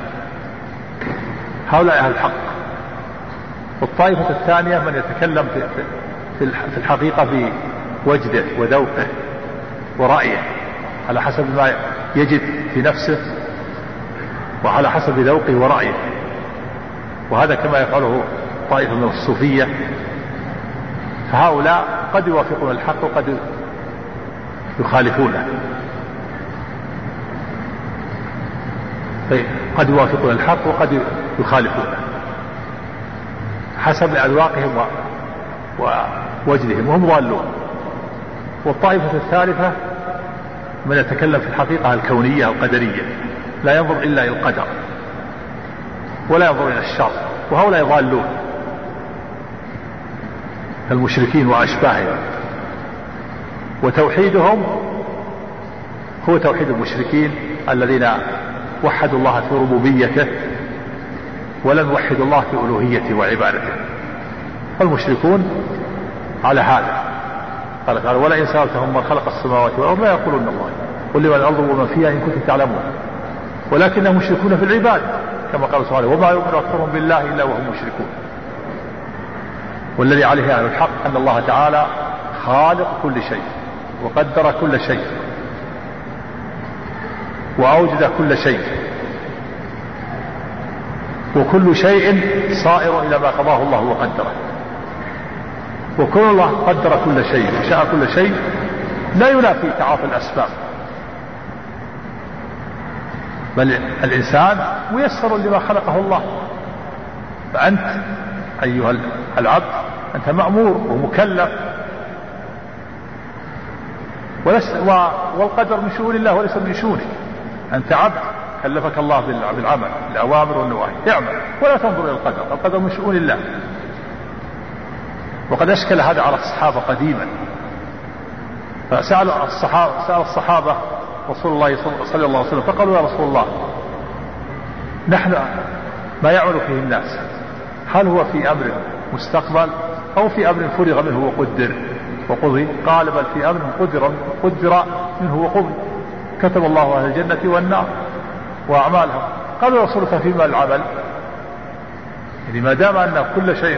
Speaker 2: هؤلاء أهل الحق. والطائفة الثانية من يتكلم في الحقيقة بوجده وذوقه ورأيه على حسب ما يجد في نفسه وعلى حسب ذوقه ورأيه. وهذا كما يفعله طائفة من الصوفية، فهؤلاء قد يوافقون الحق وقد يخالفونه، قد يوافقون الحق وقد يخالفونه حسب أذواقهم ووجدهم، وهم ضالون. والطائفة الثالثة من يتكلم في الحقيقة الكونية القدرية، لا ينظر إلا إلى القدر ولا ينظر إلى الشر، وهؤلاء ضالون المشركين وأشباههم. وتوحيدهم هو توحيد المشركين الذين وحدوا الله في ربوبيته ولم يوحدوا الله في ألوهيته وعبادته. فالمشركون على هذا قال تعالى: ولئن سألتهم من خلق السماوات والأرض لا يقولون الله قل لمن الأرض ومن فيها إن كنتم تعلمون ولكنهم مشركون في العبادة، كما قال سبحانه: وما يؤمن أكثرهم بالله إلا وهم مشركون. والذي عليه أهل الحق أن الله تعالى خالق كل شيء وقدر كل شيء وأوجد كل شيء، وكل شيء صائر إلى ما قضاه الله وقدره. وكل الله قدر كل شيء وشاء كل شيء لا ينافي تعاطي الأسباب، بل الإنسان ميسر لما خلقه الله. فأنت أيها العبد أنت مأمور ومكلف، والقدر من شؤون الله وليس من شؤونك. أنت عبد كلفك الله بالعمل، الأوامر والنواهي، اعمل ولا تنظر إلى القدر، القدر من شؤون الله. وقد أشكل هذا على الصحابة قديما، فسأل الصحابة رسول الله صلى الله عليه وسلم فقالوا: يا رسول الله، نحن ما يعمل فيه الناس هل هو في أمر مستقبل أو في أمر فرغ منه وقدر وقضي؟ قال: بل في أمر قدر منه وقضي، كتب الله أهل الجنة والنار وأعمالهم. قالوا: يا رسول الله فيما العمل؟ يعني ما دام أن كل شيء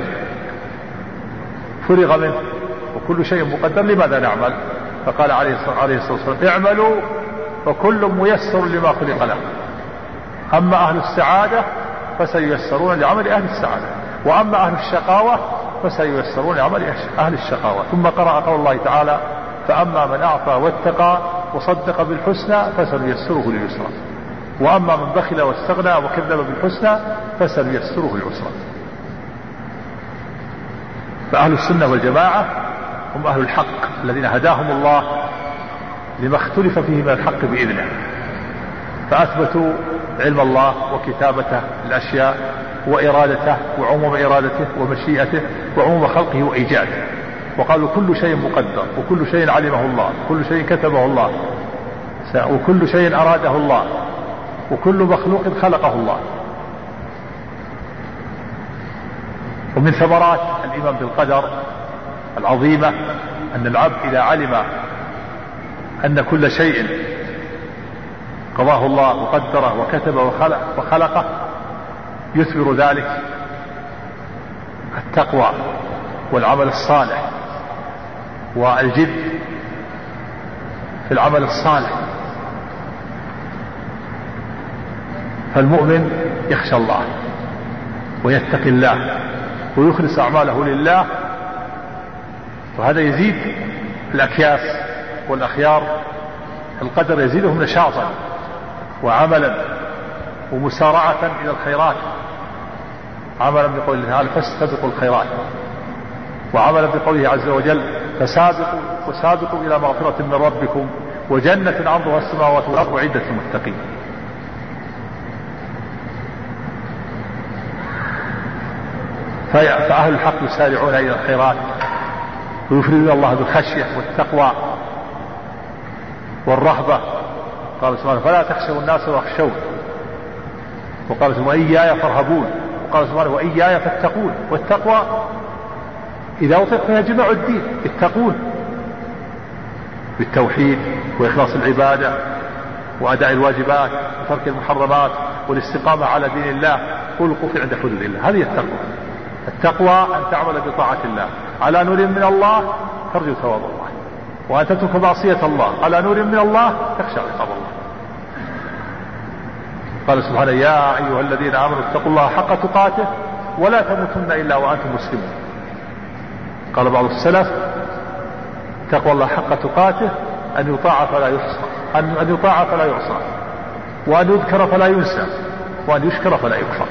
Speaker 2: فرغ منه وكل شيء مقدر لماذا نعمل؟ فقال عليه الصلاة والسلام: اعملوا فكل ميسر لما خلق له، أما أهل السعادة فسييسرون لعمل أهل السعادة، وأما أهل الشقاوة فسييسرون لعمل أهل الشقاوة. ثم قرأ قول الله تعالى: فأما من أعطى واتقى وصدق بالحسنى فسنيسره لليسرى، وأما من بخل واستغنى وكذب بالحسنى فسنيسره للعسرى. فأهل السنة والجماعة هم أهل الحق الذين هداهم الله لما اختلف فيه من الحق بإذنه، فأثبتوا علم الله وكتابته الأشياء وإرادته وعموم إرادته ومشيئته وعموم خلقه وإيجاده، وقالوا كل شيء مقدر وكل شيء علمه الله وكل شيء كتبه الله وكل شيء أراده الله وكل مخلوق خلقه الله. ومن ثمرات الإيمان بالقدر العظيمة أن العبد إذا علم أن كل شيء قضاه الله وقدره وكتبه وخلقه يثمر ذلك التقوى والعمل الصالح والجد في العمل الصالح. فالمؤمن يخشى الله ويتقي الله ويخلص أعماله لله، وهذا يزيد الأكياس والأخيار. القدر يزيدهم نشاطا وعملا ومسارعة إلى الخيرات، عملا بقوله تعالى: فاستبقوا الخيرات، وعملا بقوله عز وجل: فسابقوا وسابقوا إلى مغفرة من ربكم وجنة عرضها السماوات والأرض وعدة المتقين. فأهل الحق يسارعون إلى الخيرات ويفردون الله بالخشية والتقوى والرهبة. قال سبحانه: فلا تخشوا الناس واخشون، وقال سبحانه: وإياي فارهبون، وقال سبحانه: وإياي فاتقون. والتقوى إذا أطلق فيها جمع الدين، اتقون بالتوحيد وإخلاص العبادة وأداء الواجبات وترك المحرمات والاستقامة على دين الله والوقوف عند حدود الله. هذه التقوى. التقوى أن تعمل بطاعة الله على نور من الله ترجو ثواب الله، وأن تترك معصية الله على نور من الله تخشى عقاب الله. قال سبحانه يا أيها الذين آمنوا اتقوا الله حق تقاته ولا تموتن إلا وأنتم مسلمون. قال بعض السلف تقوى الله حق تقاته أن يطاع فلا يحصى، أن يطاع فلا يعصى، وأن يذكر فلا ينسى، وأن يشكر فلا يكفر.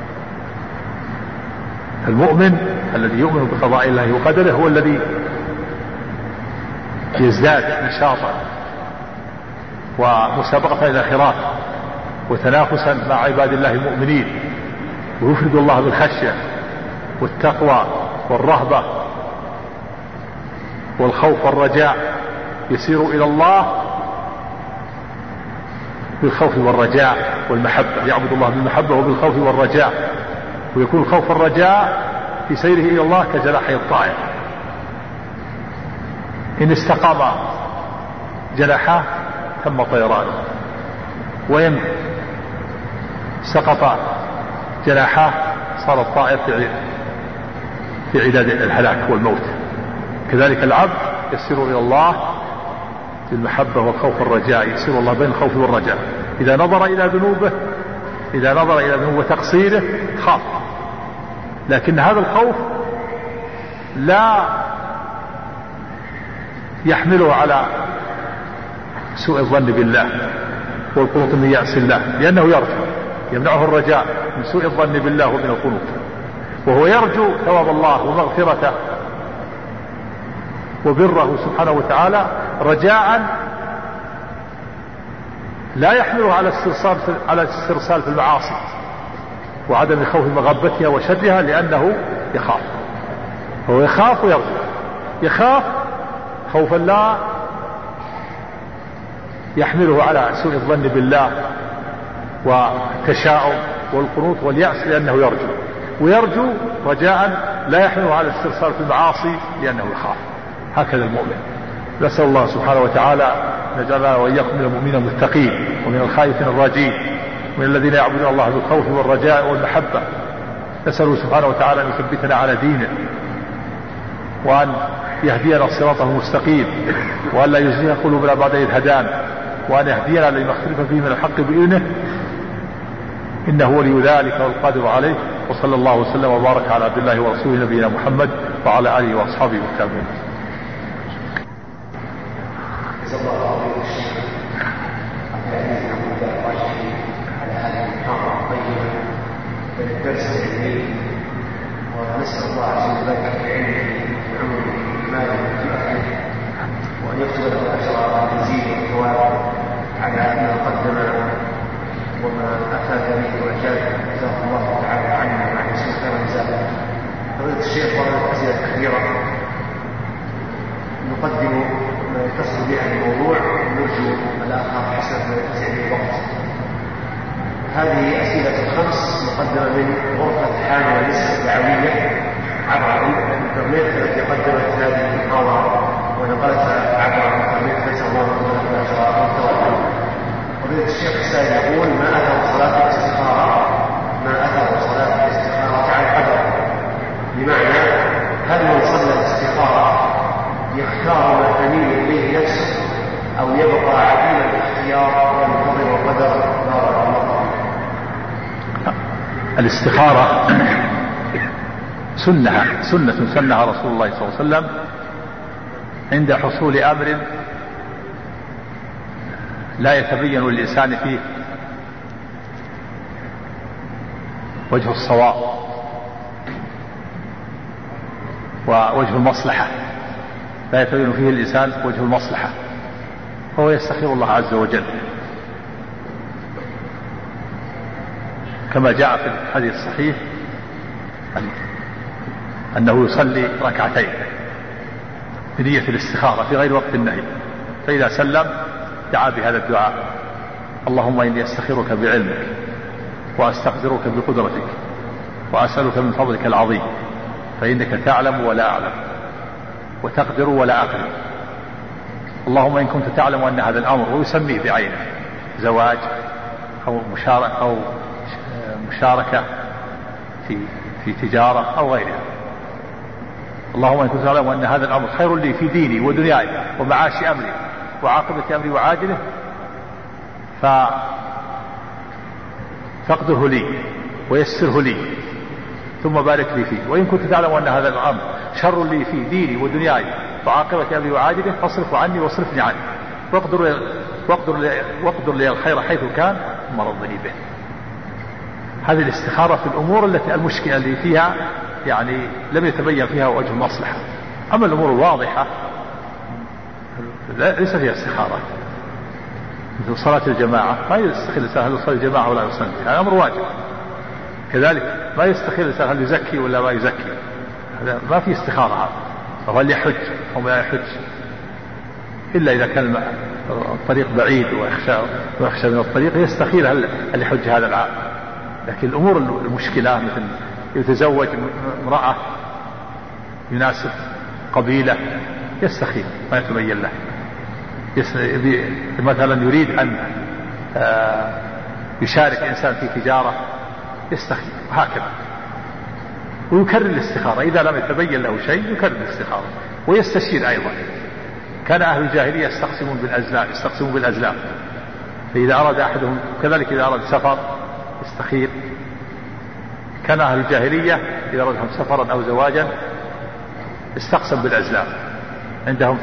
Speaker 2: المؤمن الذي يؤمن بقضاء الله وقدره هو الذي يزداد نشاطا ومسابقة إلى الخيرات وتنافسا مع عباد الله المؤمنين، ويفرد الله بالخشية والتقوى والرهبة والخوف والرجاء، يسير إلى الله بالخوف والرجاء والمحبة، يعبد الله بالمحبة وبالخوف والرجاء، ويكون الخوف والرجاء في سيره إلى الله كجناحي الطائر، إن استقام جناحاه تم طيرانه، وإن سقط جناحاه صار الطائر في عداد الهلاك والموت. كذلك العبد يسير إلى الله بالمحبة والخوف والرجاء، يسير الله بين الخوف والرجاء. إذا نظر إلى ذنوبه وتقصيره خاف، لكن هذا الخوف لا يحمله على سوء الظن بالله والقنوط من يأس الله، لأنه يرجو، يمنعه الرجاء من سوء الظن بالله ومن القنوط، وهو يرجو ثواب الله ومغفرته وبره سبحانه وتعالى، رجاء لا يحمله على الاسترسال في المعاصي وعدم خوف مغبتها وشرها، لأنه يخاف. هو يخاف ويرجو، يخاف خوفا لا يحمله على سوء الظن بالله والتشاؤم والقنوط واليأس، لأنه يرجو، ويرجو رجاء لا يحمله على الاسترسال في المعاصي لأنه يخاف. هكذا المؤمن. نسأل الله سبحانه وتعالى أن يجعلنا وإياكم من المؤمنين المتقين ومن الخائفين الراجين ومن الذين يعبدون الله بالخوف والرجاء والمحبة. نسأله سبحانه وتعالى أن يثبتنا على دينه، وأن يهدينا صراطه المستقيم، وأن لا يزيغ قلوبنا بعد إذ هدانا، وأن يهدينا لما اختلف فيه من الحق بإذنه، إنه ولي ذلك والقادر عليه. وصلى الله وسلم وبارك على عبد الله ورسوله نبينا محمد وعلى آله وأصحابه والتابعين.
Speaker 4: ونسأل الله عز وجل في علمه وعمره وماله في أهله، وأن يكتب له أجر التنزيل والثواب على ما قدم وما أفاد به وجاد، جزاه الله تعالى عنا مع المسلمين خير جزاء. فضيلة الشيخ ورد أسئلة كثيرة نقدم ما يتصل بها الموضوع ونرجو الآخر حسب ما يتسع به الوقت. هذه أسئلة 5 مقدمة من غرفة حامل النساء الدعوية عبر الإنترنت التي قدمت هذه المحاضرة ونقلتها عبر الإنترنت، نسأل الله أن يتوفق. فضيلة الشيخ السائل يقول: ما أثر صلاة الاستخارة على القدر؟ بمعنى هل من صلى الاستخارة يختار ما تميل إليه نفسه أو يبقى عديم الاختيار وينتظر القدر؟ بارك الله.
Speaker 2: الاستخارة سنة سنها رسول الله صلى الله عليه وسلم عند حصول أمر لا يتبين للإنسان فيه وجه الصواب ووجه المصلحة، لا يتبين فيه الإنسان وجه المصلحة، فهو يستخير الله عز وجل، كما جاء في الحديث الصحيح أنه يصلي ركعتين بنية الاستخارة في غير وقت النهي، فإذا سلم دعا بهذا الدعاء: اللهم إني أستخيرك بعلمك وأستقدرك بقدرتك وأسألك من فضلك العظيم، فإنك تعلم ولا أعلم وتقدر ولا أقدر. اللهم إن كنت تعلم أن هذا الأمر، ويسميه بعينه، زواج أو مشاركة في تجارة أو غيرها. اللهم إن كنت تعلم أن هذا الأمر خير لي في ديني ودنياي ومعاش أمري وعاقبة أمري وعاجله، فاقدره لي ويسره لي ثم بارك لي فيه، وإن كنت تعلم أن هذا الأمر شر لي في ديني ودنياي وعاقبة أبي وعاجله فاصرف عني واصرفني عنه واقدر لي الخير حيث كان ثم رضني به. هذه الاستخارة في الأمور التي المشكلة اللي فيها يعني لم يتبين فيها وجه المصلحة. أما الأمور الواضحة ليس فيها استخارة، مثل صلاة الجماعة ما يستخير الإنسان هل يصلي الجماعة ولا يصلي، هذا أمر واجب. كذلك ما يستخير الإنسان هل يزكي ولا ما يزكي، هذا ما في استخارة. هذا وهل يحج أو ما يحج، إلا إذا كان الطريق بعيد ويخشى من الطريق يستخير هل يحج هذا العام. لكن الأمور المشكلة مثل يتزوج امرأة يناسب قبيلة يستخير ما يتبين له، مثلا يريد أن يشارك إنسان في تجارة يستخير هكذا، ويكرر الاستخارة إذا لم يتبين له شيء يكرر الاستخارة ويستشير أيضا. كان أهل الجاهلية يستقسمون بالأزلام، فإذا أراد أحدهم كذلك إذا أراد سفر يستخير. كان أهل الجاهلية إذا أرادهم سفرا أو زواجا استقسم بالأزلام. عندهم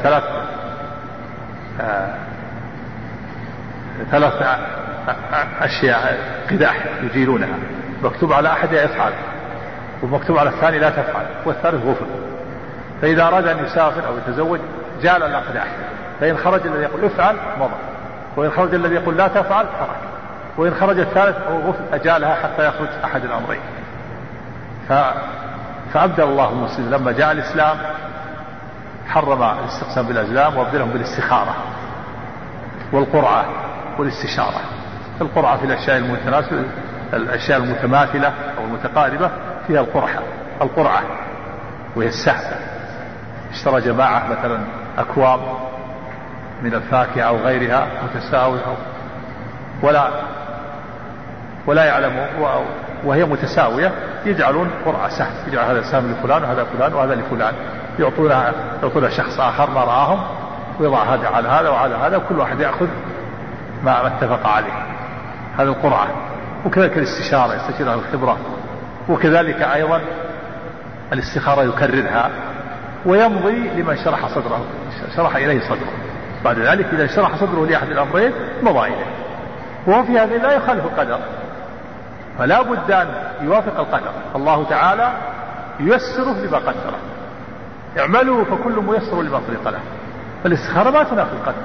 Speaker 2: ثلاث أشياء قداح يجيلونها، مكتوب على أحدها يفعل ومكتوب على الثاني لا تفعل والثالث غفل. فإذا أراد أن يسافر أو يتزوج جال الأقداح، فإن خرج الذي يقول افعل مضى، وإن خرج الذي يقول لا تفعل ترك، وإن خرج الثالث أو غفل أجالها حتى يخرج أحد الأمرين. فأبدل الله المسلمين لما جاء الإسلام حرم الاستقسام بالأزلام وأبدلهم بالاستخارة والقرعة والاستشارة. القرعة في الأشياء المتماثلة أو المتقاربة فيها القرعة وهي السحب. اشترى جماعة مثلا أكواب من الفاكهة أو غيرها متساوية ولا يعلمون وهي متساوية، يجعلون قرعة سحب، يجعل هذا سهم لفلان وهذا فلان وهذا لفلان، يعطونها شخص آخر ما رآهم ويضع هذا على هذا وعلى هذا وكل واحد يأخذ ما اتفق عليه. هذه القرعة. وكذلك الاستشارة يستشير أهل الخبرة، وكذلك أيضا الاستخارة يكررها ويمضي لمن شرح إليه صدره. بعد ذلك إذا شرح صدره لأحد الأمرين مضى إليه، وهو في هذه لا يخالف القدر، فلا بد أن يوافق القدر. الله تعالى ييسره لما قدره، اعملوا فكل ميسر لما خلق له. فالاستخارة ما تنافي القدر.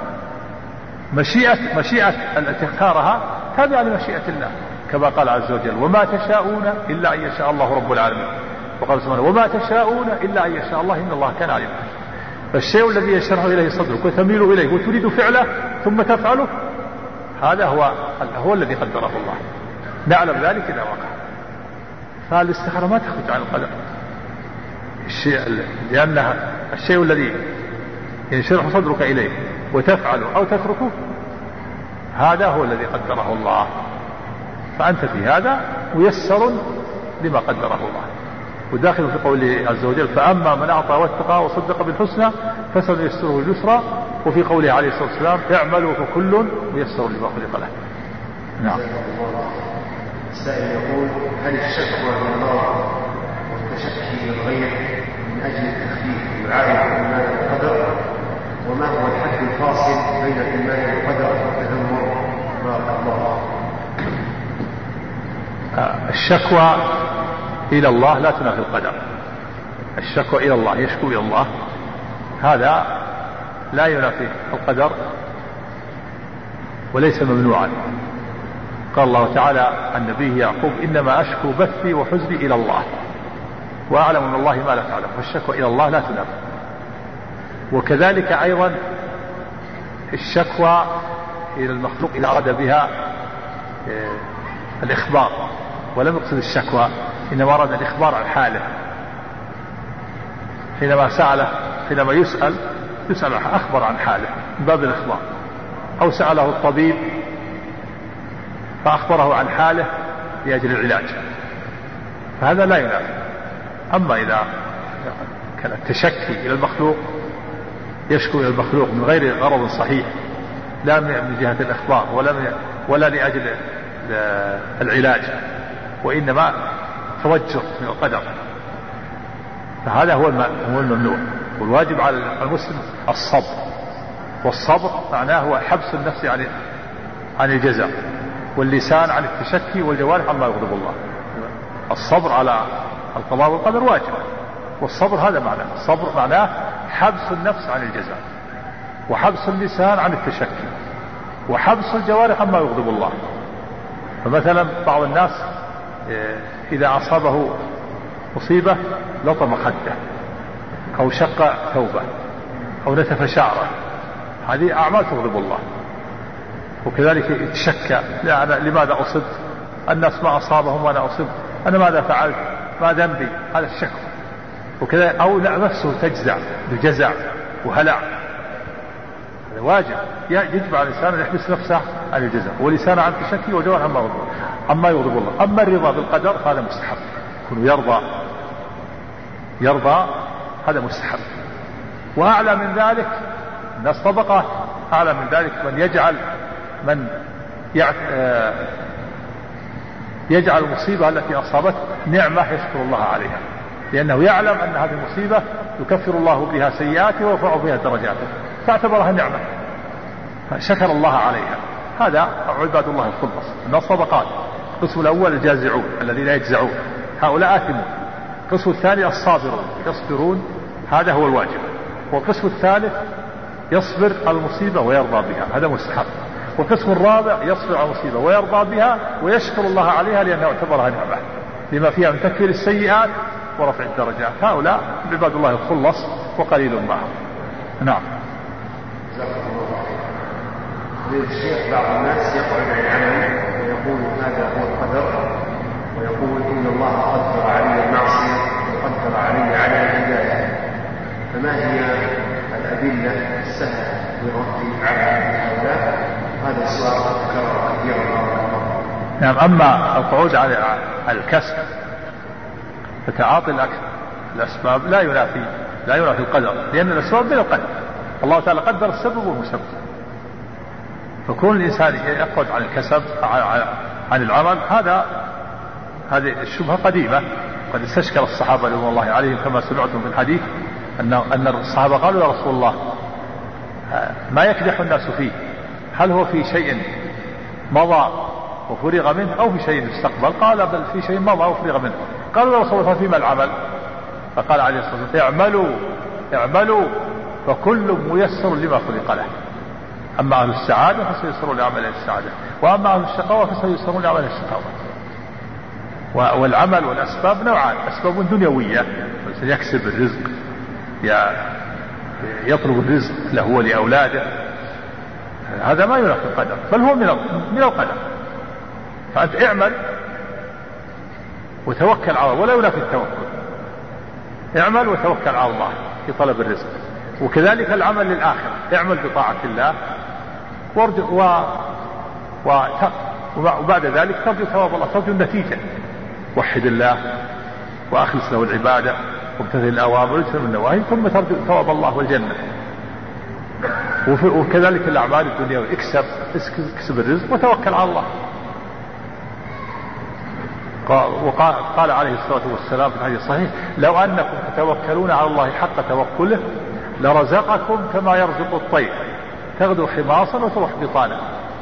Speaker 2: مشيئة التي اختارها تابعة لمشيئة الله، كما قال عز وجل وما تشاءون إلا أن يشاء الله رب العالمين. وقال سبحانه وما تشاءون إلا أن يشاء الله إن الله كان عليما. فالشيء الذي يشرح إليه صدرك وتميل إليه وتريد فعله ثم تفعله هذا هو الذي قدره الله، نعلم ذلك إذا وقع. فالاستخارة ما تخرج عن القدر، لأنها الشيء الذي ينشرح صدرك إليه وتفعله أو تتركه هذا هو الذي قدره الله، فأنت في هذا ميسر لما قدره الله. وداخل في قوله عز وجل فأما من أعطى واتقى وصدق بالحسنى فسنيسره اليسرى، وفي قوله عليه الصلاة والسلام اعملوا فكل ميسر لما خلق له. نعم.
Speaker 4: السائل يقول هل الشكوى من الله والتشكي للغير من أجل التخفيف يعارض إيمان القدر؟ وما هو الحد الفاصل بين الإيمان بالقدر والتذمر ما الله؟
Speaker 2: الشكوى إلى الله لا تنافي القدر. الشكوى إلى الله، يشكو إلى الله، هذا لا ينافي القدر وليس ممنوعا. قال الله تعالى عن نبيه يعقوب إنما أشكو بثي وحزني إلى الله وأعلم من الله ما لا تعلم. فالشكوى إلى الله لا تنافي. وكذلك أيضا الشكوى إلى المخلوق إذا أراد بها الإخبار، ولم يقصد الشكوى، إنما أراد الإخبار عن حاله. حينما يسأل أخبر عن حاله من باب الإخبار، أو سأله الطبيب فأخبره عن حاله لأجل العلاج، فهذا لا ينافي. أما إذا كان التشكي إلى المخلوق، يشكو إلى المخلوق من غير غرض صحيح، لا من جهة الإخبار ولا لأجل العلاج، وإنما توجه من القدر. فهذا هو الممنوع. والواجب على المسلم الصبر، والصبر معناه هو حبس النفس عن الجزع، واللسان عن التشكي، والجوارح عما يغضب الله. الصبر على القضاء والقدر واجب، والصبر هذا معناه. الصبر معناه حبس النفس عن الجزع، وحبس اللسان عن التشكي، وحبس الجوارح عما يغضب الله. فمثلا بعض الناس إذا أصابه مصيبة لطم خده، أو شق ثوبه، أو نتف شعره، هذه أعمال تغضب الله. وكذلك يتشكى، لماذا أصبت؟ الناس ما أصابهم وأنا أصبت، أنا ماذا فعلت؟ ما ذنبي؟ هذا الشك. وكذا أو نفسه تجزع بجزع وهلع، هذا واجب. يجب على الإنسان أن يحبس نفسه عن الجزع، ولسان عن التشكي، وجوارح عما يغضب الله. أما الرضا بالقدر فهذا مستحب، يكون يرضى هذا مستحب. وأعلى من ذلك الناس طبقة أعلى من ذلك، من يجعل المصيبة التي أصابته نعمة يشكر الله عليها، لأنه يعلم أن هذه المصيبة يكفر الله بها سيئاته ويرفع بها درجاته، فاعتبرها نعمة فشكر الله عليها. هذا عباد الله الخلص. الناس طبقات: القسم الأول الجازعون الذين يجزعون، هؤلاء آثمون. القسم الثاني الصابرون يصبرون، هذا هو الواجب. والقسم الثالث يصبر على المصيبة ويرضى بها، هذا مستحب. والقسم الرابع يصبر على المصيبة ويرضى بها ويشكر الله عليها لأنه اعتبرها نعمة، لما فيها من تكفير السيئات ورفع الدرجات. هؤلاء عباد الله الخلص وقليل معهم. نعم.
Speaker 4: الشيخ بعض الناس يقعد عن العمل ويقول هذا هو القدر، ويقول إن الله قدر علي المعصية وقدر علي على الهداية، فما هي الأدلة السهلة للرد على هؤلاء؟ هذا السؤال تكرر كثيرا.
Speaker 2: نعم. أما القعود على الكسب فتعاطي الأسباب لا ينافي القدر، لأن الأسباب من القدر. الله تعالى قدر السبب والمسبب، فكون الإنسان يقعد عن الكسب عن العمل هذه الشبهة قديمة. قد استشكل الصحابة رضوان الله عليهم كما سمعتم في الحديث أن الصحابة قالوا: يا رسول الله، ما يكدح الناس فيه، هل هو في شيء مضى وفرغ منه أو في شيء مستقبل؟ قال: بل في شيء مضى وفرغ منه. قالوا: يا رسول الله، فيما العمل؟ فقال عليه الصلاة والسلام: اعملوا فكل ميسر لما خلق له. أما أهل السعادة فسيسرون لعمل السعادة، وأما أهل الشقاوة فسيسرون لعمل الشقاوة. والعمل والأسباب نوعان: أسباب دنيوية يكسب الرزق، يطلب الرزق له ولأولاده، هذا ما ينافي القدر، بل هو من القدر. فأنت اعمل وتوكل على الله، ولا ينافي التوكل. اعمل وتوكل على الله في طلب الرزق. وكذلك العمل للآخرة: اعمل بطاعة الله وبعد ذلك ترجو ثواب الله، ترجو النتيجة. وحد الله وأخلص له العبادة وامتثل الأوامر واجتنب النواهي، ثم ترجو ثواب الله والجنة. وكذلك الأعمال الدنيوية: اكسب الرزق وتوكل على الله. وقال عليه الصلاة والسلام في الحديث الصحيح: لو أنكم تتوكلون على الله حق توكله لرزقكم كما يرزق الطير تغدو حماصا وتروح بطانا.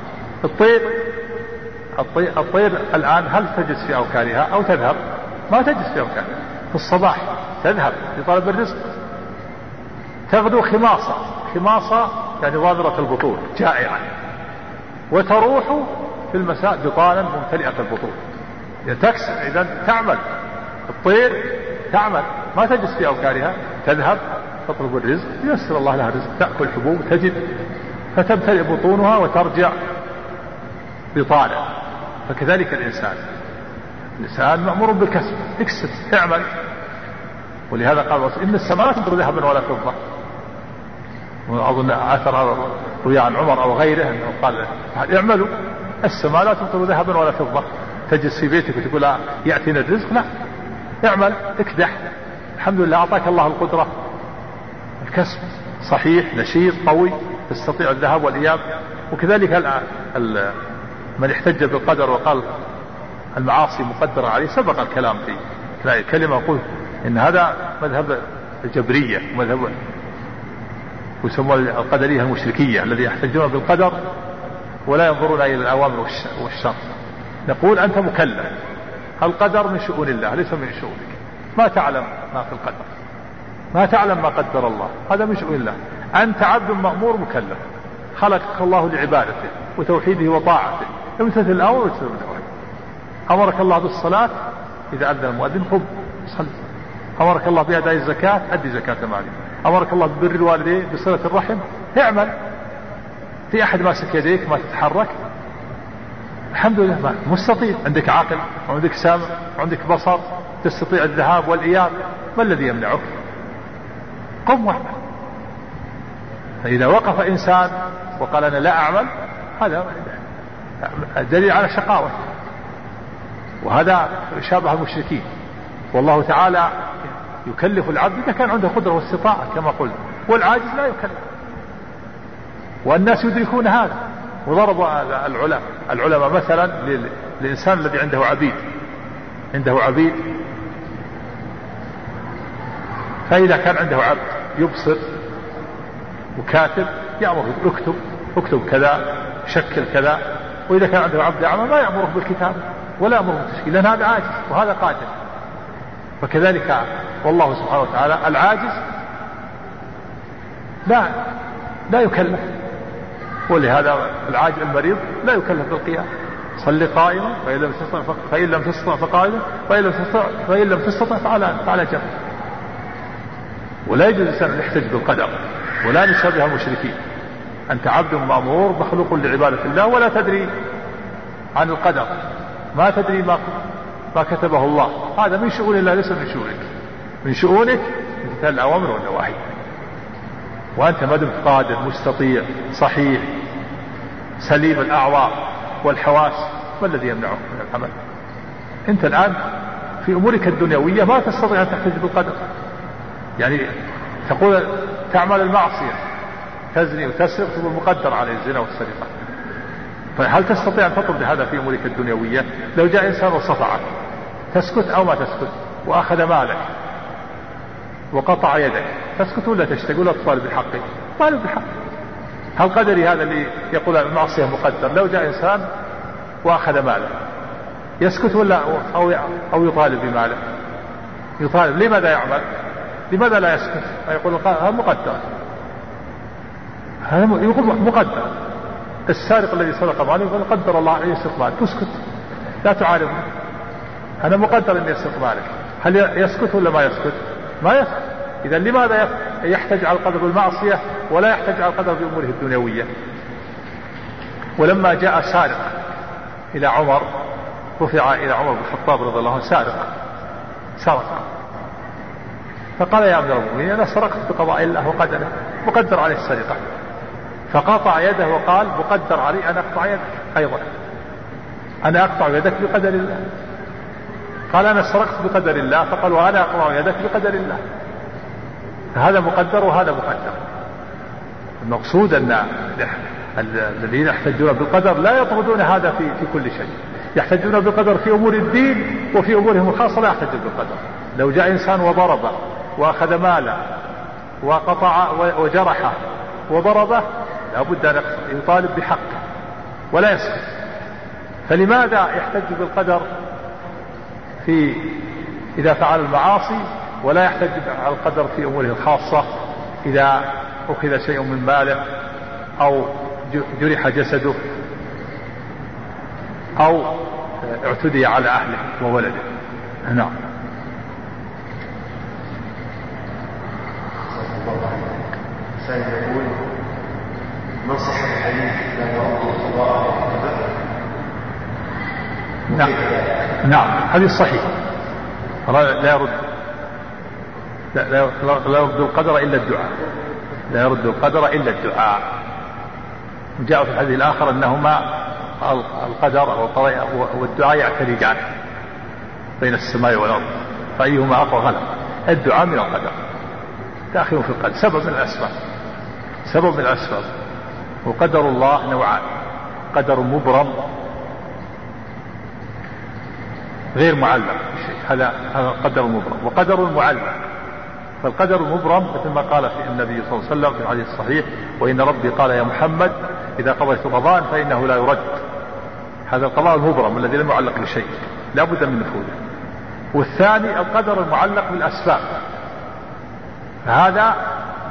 Speaker 2: الطير الآن هل تجلس في أوكارها أو تذهب؟ ما تجلس في أوكارها. في الصباح تذهب لطلب الرزق، تغدو خماصة يعني ضامرة البطون جائعة، وتروح في المساء بطانا ممتلئة البطون. تكسب، إذن تعمل. الطير تعمل، ما تجلس في أوكارها، تذهب تطلب الرزق، ييسر الله لها الرزق، تأكل حبوب تجد، فتمتلئ بطونها وترجع بطانا. فكذلك الإنسان مأمور بالكسب، اكسب، اعمل. ولهذا قال إن السماء لا تمطر ذهبا ولا فضة. وأظن أثر روي عن عمر أو غيره أنه قال: اعملوا، السماء لا تمطر ذهبا ولا فضة. تجلس في بيتك وتقول يأتينا الرزق؟ لا، اعمل، اكدح، الحمد لله أعطاك الله القدرة. الكسب صحيح، نشيط، قوي، تستطيع الذهاب والإياب. وكذلك من احتج بالقدر وقال المعاصي مقدرة عليه سبق الكلام في كلمة يقول إن هذا مذهب الجبرية ومذهب ويسمى القدرية المشركية الذي يحتجون بالقدر ولا ينظرون إلى الأوامر والشر. نقول أنت مكلف، القدر من شؤون الله ليس من شؤونك، ما تعلم ما في القدر، ما تعلم ما قدر الله، هذا من شؤون الله. أنت عبد مأمور مكلف، خلقك الله لعبادته وتوحيده وطاعته، امتثل الأمر واجتنب النواهي. أمرك الله بالصلاة إذا أذن المؤذن قم صل، أمرك الله بأداء الزكاة أدي زكاة مالك، أمرك الله ببر الوالدين بصلة الرحم اعمل. في أحد ماسك يديك ما تتحرك؟ الحمد لله ما مستطيع، عندك عقل وعندك سمع وعندك بصر، تستطيع الذهاب والإياب، ما الذي يمنعك؟ قم واعمل. فإذا وقف إنسان وقال أنا لا أعمل هذا دليل على شقاوة، وهذا شابه المشركين. والله تعالى يكلف العبد إذا كان عنده قدرة واستطاعة كما قلنا، والعاجز لا يكلف، والناس يدركون هذا. وضرب العلماء مثلا للإنسان الذي عنده عبيد، فإذا كان عنده عبد يبصر وكاتب يأمره اكتب كذا شكل كذا، وإذا كان عنده عبد أعمى ما يأمره بالكتاب ولا يأمره بالتشكيل لأن هذا عاجز وهذا قادر. فكذلك والله سبحانه وتعالى العاجز لا يكلف، ولهذا العاجز المريض لا يكلف بالقيام. صل قائما فإن لم تستطع فقائما فإن لم تستطع فعلى جنب. ولا يجوز الإنسان يحتج بالقدر ولا نشابه المشركين. أنت عبد مأمور مخلوق لعبادة الله ولا تدري عن القدر، ما تدري ما كتبه الله، هذا من شؤون الله ليس من شؤونك. من شؤونك امتثال الأوامر والنواهي، وأنت ما دمت قادر مستطيع صحيح سليم الأعضاء والحواس ما الذي يمنعك من العمل؟ أنت الآن في أمورك الدنيوية ما تستطيع أن تحتج بالقدر، يعني تقول تعمل المعصية تزني وتسرق تقول مقدر على الزنا والسرقة، فهل تستطيع أن تطلب هذا في أمورك الدنيوية؟ لو جاء إنسان وصفعك تسكت أو ما تسكت؟ وأخذ مالك وقطع يدك تسكت ولا تشتكي ولا تطالب بحقك؟ طالب بحق. هل قدري هذا اللي يقول المعصية مقدر لو جاء إنسان وأخذ ماله يسكت ولا أو يطالب بماله؟ يطالب. لماذا يعمل؟ لماذا لا يسكت؟ يقول هذا مقدر، هذا يقول مقدر. السارق الذي سرق ماله يقول قدر الله أن يسرق مالك، تسكت لا تعارض، أنا مقدر أن يسرق مالك. هل يسكت ولا ما يسكت؟ ما يسكت. إذا لماذا يحتج على القدر بالمعصية ولا يحتج على القدر بأموره الدنيوية؟ ولما جاء سارق إلى عمر رفع إلى عمر بن الخطاب رضي الله عنه سرق، فقال يا أمير المؤمنين أنا سرقت بقضاء الله وقدره، مقدر عليه السرقة. فقطع يده وقال مقدر علي أن أقطع يدك أيضا، أنا أقطع يدك بقدر الله. قال أنا سرقت بقدر الله، فقال وأنا أقطع يدك بقدر الله. هذا مقدر وهذا مقدر. المقصود أن الذين يحتجون بالقدر لا يطردون هذا في كل شيء، يحتجون بالقدر في أمور الدين وفي أمورهم الخاصة لا يحتجون بالقدر. لو جاء إنسان وضرب وأخذ ماله وقطع وجرحه وضربه لابد أن يطالب بحقه ولا يسكت. فلماذا يحتج بالقدر إذا فعل المعاصي ولا يحتج على القدر في أموره الخاصة إذا أخذ شيء من ماله أو جرح جسده أو اعتدي على أهله وولده؟ نعم.
Speaker 4: سائل يقول من صح الحديث لا يرد القضاء والقدر؟
Speaker 2: نعم حديث صحيح، لا يرد القدر إلا الدعاء، لا يرد القدر إلا الدعاء. جاء في الحديث الآخر أنهما القدر والدعاء يعتريان بين السماء والأرض، فأيهما أقوى غلب. الدعاء من القدر داخل في القدر، سبب من الأسباب. وقدر الله نوعان: قدر مبرم غير معلق بشيء، هذا قدر المبرم. وقدر المعلق، فالقدر المبرم مثل ما قال في النبي صلى الله عليه وسلم في الحديث الصحيح: وإن ربي قال يا محمد إذا قضيت قضاء فإنه لا يرد. هذا القضاء المبرم الذي لم يعلق بشيء لا بد من نفوذه. والثاني القدر المعلق بالأسباب، هذا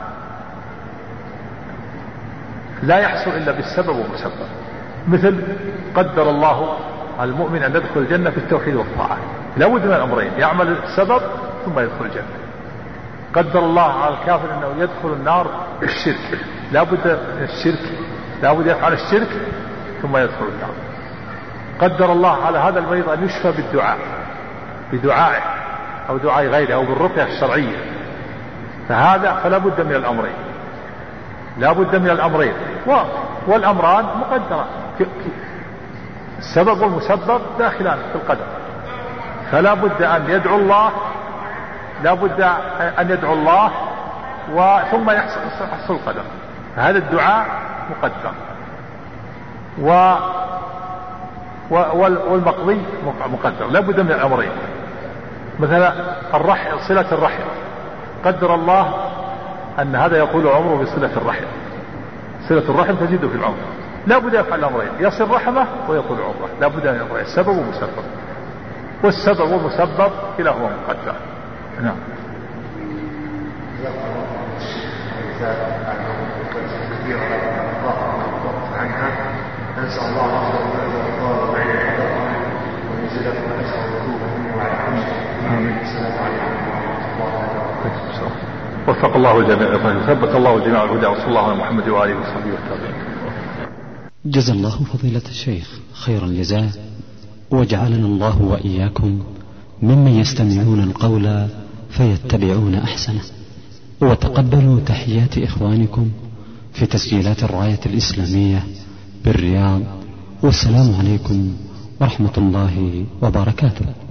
Speaker 2: لا يحصل إلا بالسبب والمسبب. مثل قدر الله على المؤمن أن يدخل الجنة في التوحيد والطاعة، لا بد من الأمرين: يعمل السبب ثم يدخل الجنة. قدر الله على الكافر أنه يدخل النار بالشرك، لا بد من الشرك، لا بد يفعل الشرك ثم يدخل النار. قدر الله على هذا المريض أن يشفى بالدعاء، بدعائه أو دعاء غيره أو بالرقية الشرعية، فلا بد من الأمرين، لا بد من الأمرين. والأمران مقدرة، السبب والمسبب داخلان في القدر، فلا بد أن يدعو الله، لا بد أن يدعو الله ثم يحصل القدر. هذا الدعاء مقدر، والمقضي مقدر، لا بد من الأمرين. مثلا صلة الرحم، قدر الله أن هذا يطول عمره بصلة الرحم، صلة الرحم تزيد في العمر، لا بد يفعل الأمرين: يصل رحمه ويطول عمره، لا بد من الأمرين، السبب والمسبب، والسبب والمسبب كلاهما مقدر. نعم.
Speaker 4: نسأل الله أفضل الله معي حضرنا ونزلت ونسأل وتوبة منه وعلى عمشه. السلام عليكم ورحمة الله وبركاته.
Speaker 2: وفق الله الجميع، ثبت الله الجميع على الهدى، وصلى الله على محمد وآله وصحبه والتابعين.
Speaker 1: جزا الله فضيلة الشيخ خير الجزاء، وجعلنا الله وإياكم ممن يستمعون القول فيتبعون أحسنه. وتقبلوا تحيات إخوانكم في تسجيلات الراية الإسلامية بالرياض، والسلام عليكم ورحمة الله وبركاته.